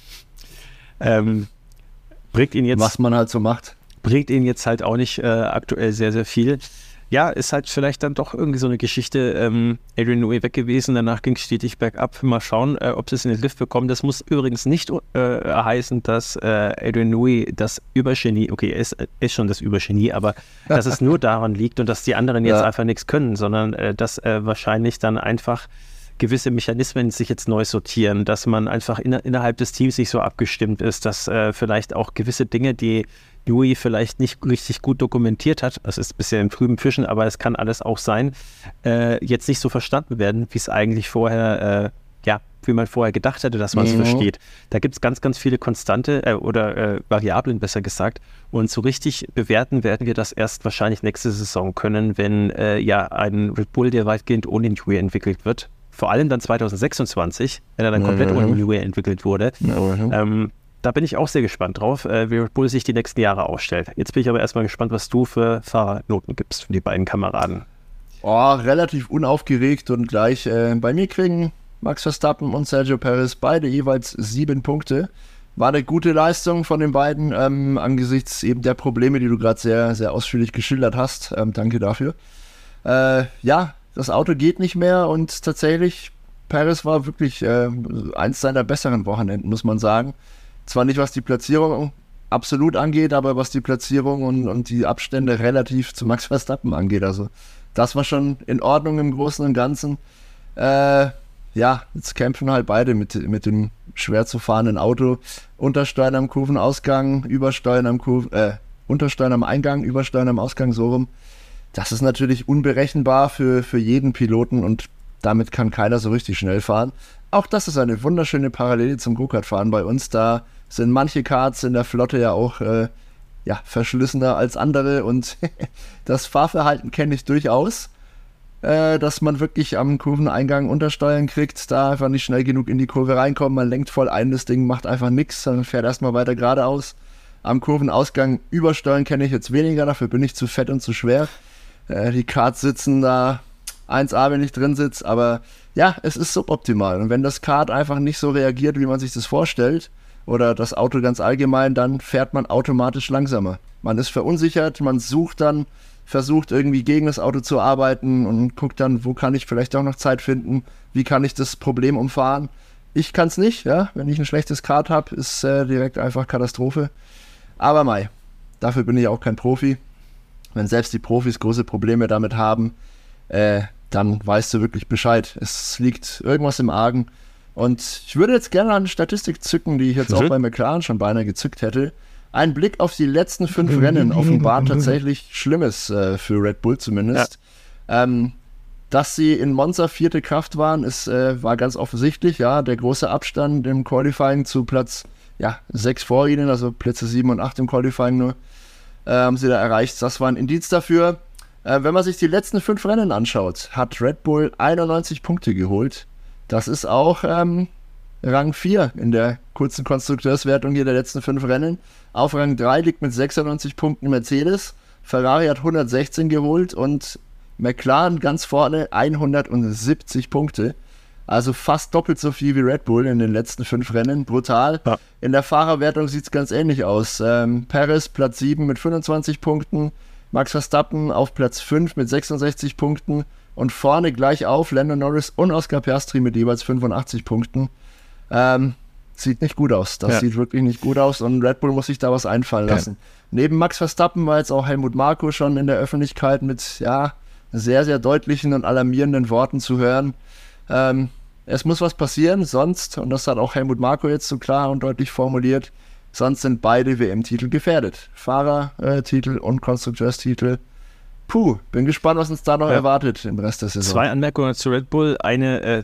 Bringt ihn jetzt... Was man halt so macht. Bringt ihn jetzt halt auch nicht aktuell sehr, sehr viel. Ja, ist halt vielleicht dann doch irgendwie so eine Geschichte. Adrian Newey weg gewesen, danach ging es stetig bergab. Mal schauen, ob sie es in den Griff bekommen. Das muss übrigens nicht heißen, dass Adrian Newey das Übergenie, okay, er ist schon das Übergenie, aber dass es nur daran liegt und dass die anderen jetzt einfach nichts können, sondern dass wahrscheinlich dann einfach gewisse Mechanismen sich jetzt neu sortieren, dass man einfach innerhalb des Teams nicht so abgestimmt ist, dass vielleicht auch gewisse Dinge, die Newey vielleicht nicht richtig gut dokumentiert hat, das ist ein bisschen im trüben Fischen, aber es kann alles auch sein, jetzt nicht so verstanden werden, wie es eigentlich vorher, wie man vorher gedacht hätte, dass man es versteht. Da gibt es ganz, ganz viele Konstante oder Variablen, besser gesagt, und so richtig bewerten werden wir das erst wahrscheinlich nächste Saison können, wenn ein Red Bull, der weitgehend ohne Newey entwickelt wird, vor allem dann 2026, wenn er dann komplett ohne Newey entwickelt wurde. Da bin ich auch sehr gespannt drauf, wie Red Bull sich die nächsten Jahre aufstellt. Jetzt bin ich aber erstmal gespannt, was du für Fahrernoten gibst für die beiden Kameraden. Relativ unaufgeregt und gleich. Bei mir kriegen Max Verstappen und Sergio Perez beide jeweils 7 Punkte. War eine gute Leistung von den beiden, angesichts eben der Probleme, die du gerade sehr, sehr ausführlich geschildert hast. Danke dafür. Das Auto geht nicht mehr und tatsächlich, Perez war wirklich eins seiner besseren Wochenenden, muss man sagen. Zwar nicht, was die Platzierung absolut angeht, aber was die Platzierung und die Abstände relativ zu Max Verstappen angeht. Also das war schon in Ordnung im Großen und Ganzen. Jetzt kämpfen halt beide mit dem schwer zu fahrenden Auto. Untersteuern am Kurvenausgang, Untersteuern am Eingang, Übersteuern am Ausgang, so rum. Das ist natürlich unberechenbar für jeden Piloten und damit kann keiner so richtig schnell fahren. Auch das ist eine wunderschöne Parallele zum Go-Kart-Fahren bei uns. Da sind manche Karts in der Flotte ja auch verschlissener als andere und das Fahrverhalten kenne ich durchaus, dass man wirklich am Kurveneingang Untersteuern kriegt, da einfach nicht schnell genug in die Kurve reinkommt, man lenkt voll ein, das Ding macht einfach nichts, dann fährt erstmal weiter geradeaus. Am Kurvenausgang Übersteuern kenne ich jetzt weniger, dafür bin ich zu fett und zu schwer. Die Karts sitzen da 1A, wenn ich drin sitze, aber ja, es ist suboptimal. Und wenn das Kart einfach nicht so reagiert, wie man sich das vorstellt, oder das Auto ganz allgemein, dann fährt man automatisch langsamer. Man ist verunsichert, man versucht irgendwie gegen das Auto zu arbeiten und guckt dann, wo kann ich vielleicht auch noch Zeit finden, wie kann ich das Problem umfahren. Ich kann es nicht, wenn ich ein schlechtes Kart habe, ist direkt einfach Katastrophe. Aber Mai, dafür bin ich auch kein Profi. Wenn selbst die Profis große Probleme damit haben, dann weißt du wirklich Bescheid. Es liegt irgendwas im Argen. Und ich würde jetzt gerne eine Statistik zücken, die ich jetzt auch bei McLaren schon beinahe gezückt hätte. Ein Blick auf die letzten 5 Rennen offenbart tatsächlich Schlimmes für Red Bull zumindest. Ja. Dass sie in Monza 4. Kraft waren, war ganz offensichtlich. Ja, der große Abstand im Qualifying zu Platz 6 vor ihnen, also Plätze 7 und 8 im Qualifying nur, haben sie da erreicht. Das war ein Indiz dafür. Wenn man sich die letzten 5 Rennen anschaut, hat Red Bull 91 Punkte geholt. Das ist auch Rang 4 in der kurzen Konstrukteurswertung hier der letzten 5 Rennen. Auf Rang 3 liegt mit 96 Punkten Mercedes. Ferrari hat 116 geholt und McLaren ganz vorne 170 Punkte. Also fast doppelt so viel wie Red Bull in den letzten 5 Rennen. Brutal. Ja. In der Fahrerwertung sieht es ganz ähnlich aus. Perez Platz 7 mit 25 Punkten. Max Verstappen auf Platz 5 mit 66 Punkten. Und vorne gleich auf Lando Norris und Oscar Piastri mit jeweils 85 Punkten. Sieht nicht gut aus. Das sieht wirklich nicht gut aus. Und Red Bull muss sich da was einfallen lassen. Neben Max Verstappen war jetzt auch Helmut Marko schon in der Öffentlichkeit mit sehr, sehr deutlichen und alarmierenden Worten zu hören. Es muss was passieren, sonst, und das hat auch Helmut Marko jetzt so klar und deutlich formuliert, sonst sind beide WM-Titel gefährdet. Fahrertitel und Konstrukteurstitel. Bin gespannt, was uns da noch erwartet im Rest der Saison. 2 Anmerkungen zu Red Bull. Eine,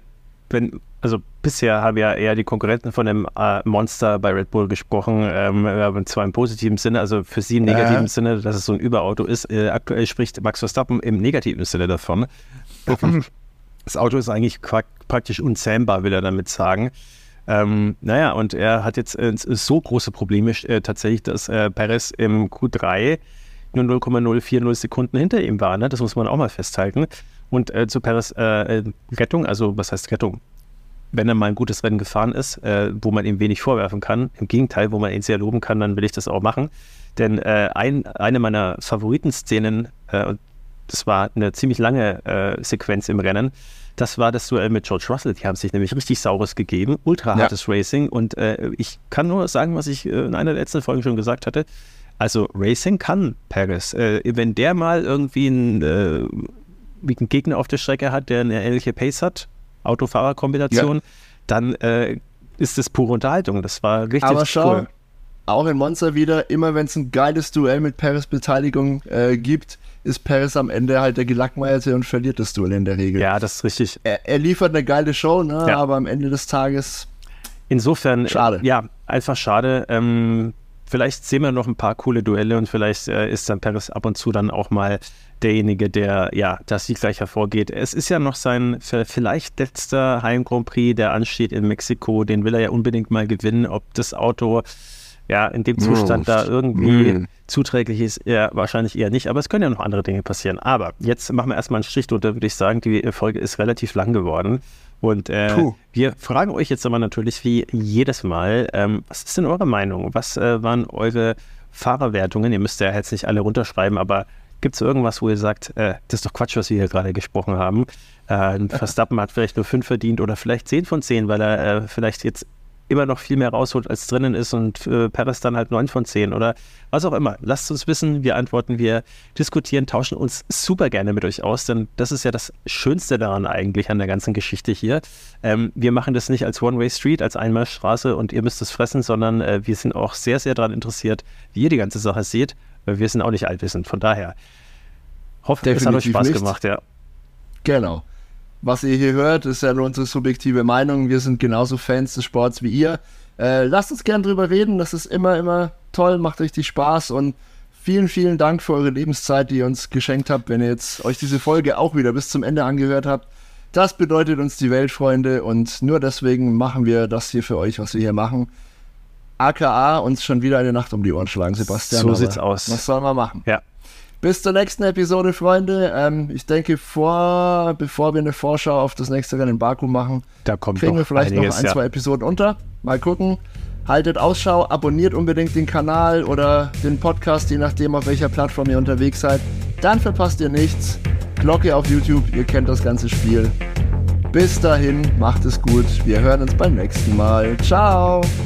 bisher haben ja eher die Konkurrenten von dem Monster bei Red Bull gesprochen, zwar im positiven Sinne, also für sie im negativen Sinne, dass es so ein Überauto ist. Aktuell spricht Max Verstappen im negativen Sinne davon. Das Auto ist eigentlich praktisch unzähmbar, will er damit sagen. Und er hat jetzt so große Probleme tatsächlich, dass Perez im Q3 nur 0,040 Sekunden hinter ihm war. Ne? Das muss man auch mal festhalten. Und zu Perez Rettung, also was heißt Rettung? Wenn er mal ein gutes Rennen gefahren ist, wo man ihm wenig vorwerfen kann, im Gegenteil, wo man ihn sehr loben kann, dann will ich das auch machen. Denn eine meiner Favoritenszenen, das war eine ziemlich lange Sequenz im Rennen, das war das Duell mit George Russell. Die haben sich nämlich richtig Saures gegeben, ultra hartes Racing. Und ich kann nur sagen, was ich in einer der letzten Folgen schon gesagt hatte. Also Racing kann Perez. Wenn der mal irgendwie einen Gegner auf der Strecke hat, der eine ähnliche Pace hat, Auto-Fahrer-Kombination, dann ist das pure Unterhaltung. Das war richtig cool. Aber schau, auch in Monza wieder, immer wenn es ein geiles Duell mit Perez Beteiligung gibt, ist Perez am Ende halt der Gelackmeierte und verliert das Duell in der Regel. Ja, das ist richtig. Er liefert eine geile Show, ne? Aber am Ende des Tages insofern, schade. Einfach schade. Vielleicht sehen wir noch ein paar coole Duelle und vielleicht ist dann Perez ab und zu dann auch mal derjenige, der das Sieg gleich hervorgeht. Es ist ja noch sein vielleicht letzter Heim-Grand Prix, der ansteht in Mexiko. Den will er ja unbedingt mal gewinnen. Ob das Auto in dem Zustand da irgendwie zuträglich ist, wahrscheinlich eher nicht. Aber es können ja noch andere Dinge passieren. Aber jetzt machen wir erstmal einen Strich drunter, würde ich sagen. Die Folge ist relativ lang geworden. Und wir fragen euch jetzt aber natürlich wie jedes Mal, was ist denn eure Meinung? Was waren eure Fahrerwertungen? Ihr müsst ja jetzt nicht alle runterschreiben, aber gibt es irgendwas, wo ihr sagt, das ist doch Quatsch, was wir hier gerade gesprochen haben? Verstappen hat vielleicht nur 5 verdient oder vielleicht 10 von 10, weil er vielleicht jetzt immer noch viel mehr rausholt, als drinnen ist und Perez dann halt 9 von 10 oder was auch immer. Lasst uns wissen, wir antworten, wir diskutieren, tauschen uns super gerne mit euch aus, denn das ist ja das Schönste daran eigentlich an der ganzen Geschichte hier. Wir machen das nicht als One-Way-Street, als Einmalstraße und ihr müsst es fressen, sondern wir sind auch sehr, sehr daran interessiert, wie ihr die ganze Sache seht, weil wir sind auch nicht altwissend. Von daher hoffe ich, es hat euch Spaß gemacht. Ja. Genau. Was ihr hier hört, ist ja nur unsere subjektive Meinung. Wir sind genauso Fans des Sports wie ihr. Lasst uns gern drüber reden. Das ist immer toll, macht richtig Spaß. Und vielen, vielen Dank für eure Lebenszeit, die ihr uns geschenkt habt, wenn ihr jetzt euch diese Folge auch wieder bis zum Ende angehört habt. Das bedeutet uns die Welt, Freunde. Und nur deswegen machen wir das hier für euch, was wir hier machen. AKA uns schon wieder eine Nacht um die Ohren schlagen, Sebastian. So sieht's aus. Was sollen wir machen? Ja. Bis zur nächsten Episode, Freunde. Ich denke, bevor wir eine Vorschau auf das nächste Rennen in Baku machen, kriegen wir vielleicht noch 2 Episoden unter. Mal gucken. Haltet Ausschau, abonniert unbedingt den Kanal oder den Podcast, je nachdem, auf welcher Plattform ihr unterwegs seid. Dann verpasst ihr nichts. Glocke auf YouTube, ihr kennt das ganze Spiel. Bis dahin, macht es gut. Wir hören uns beim nächsten Mal. Ciao!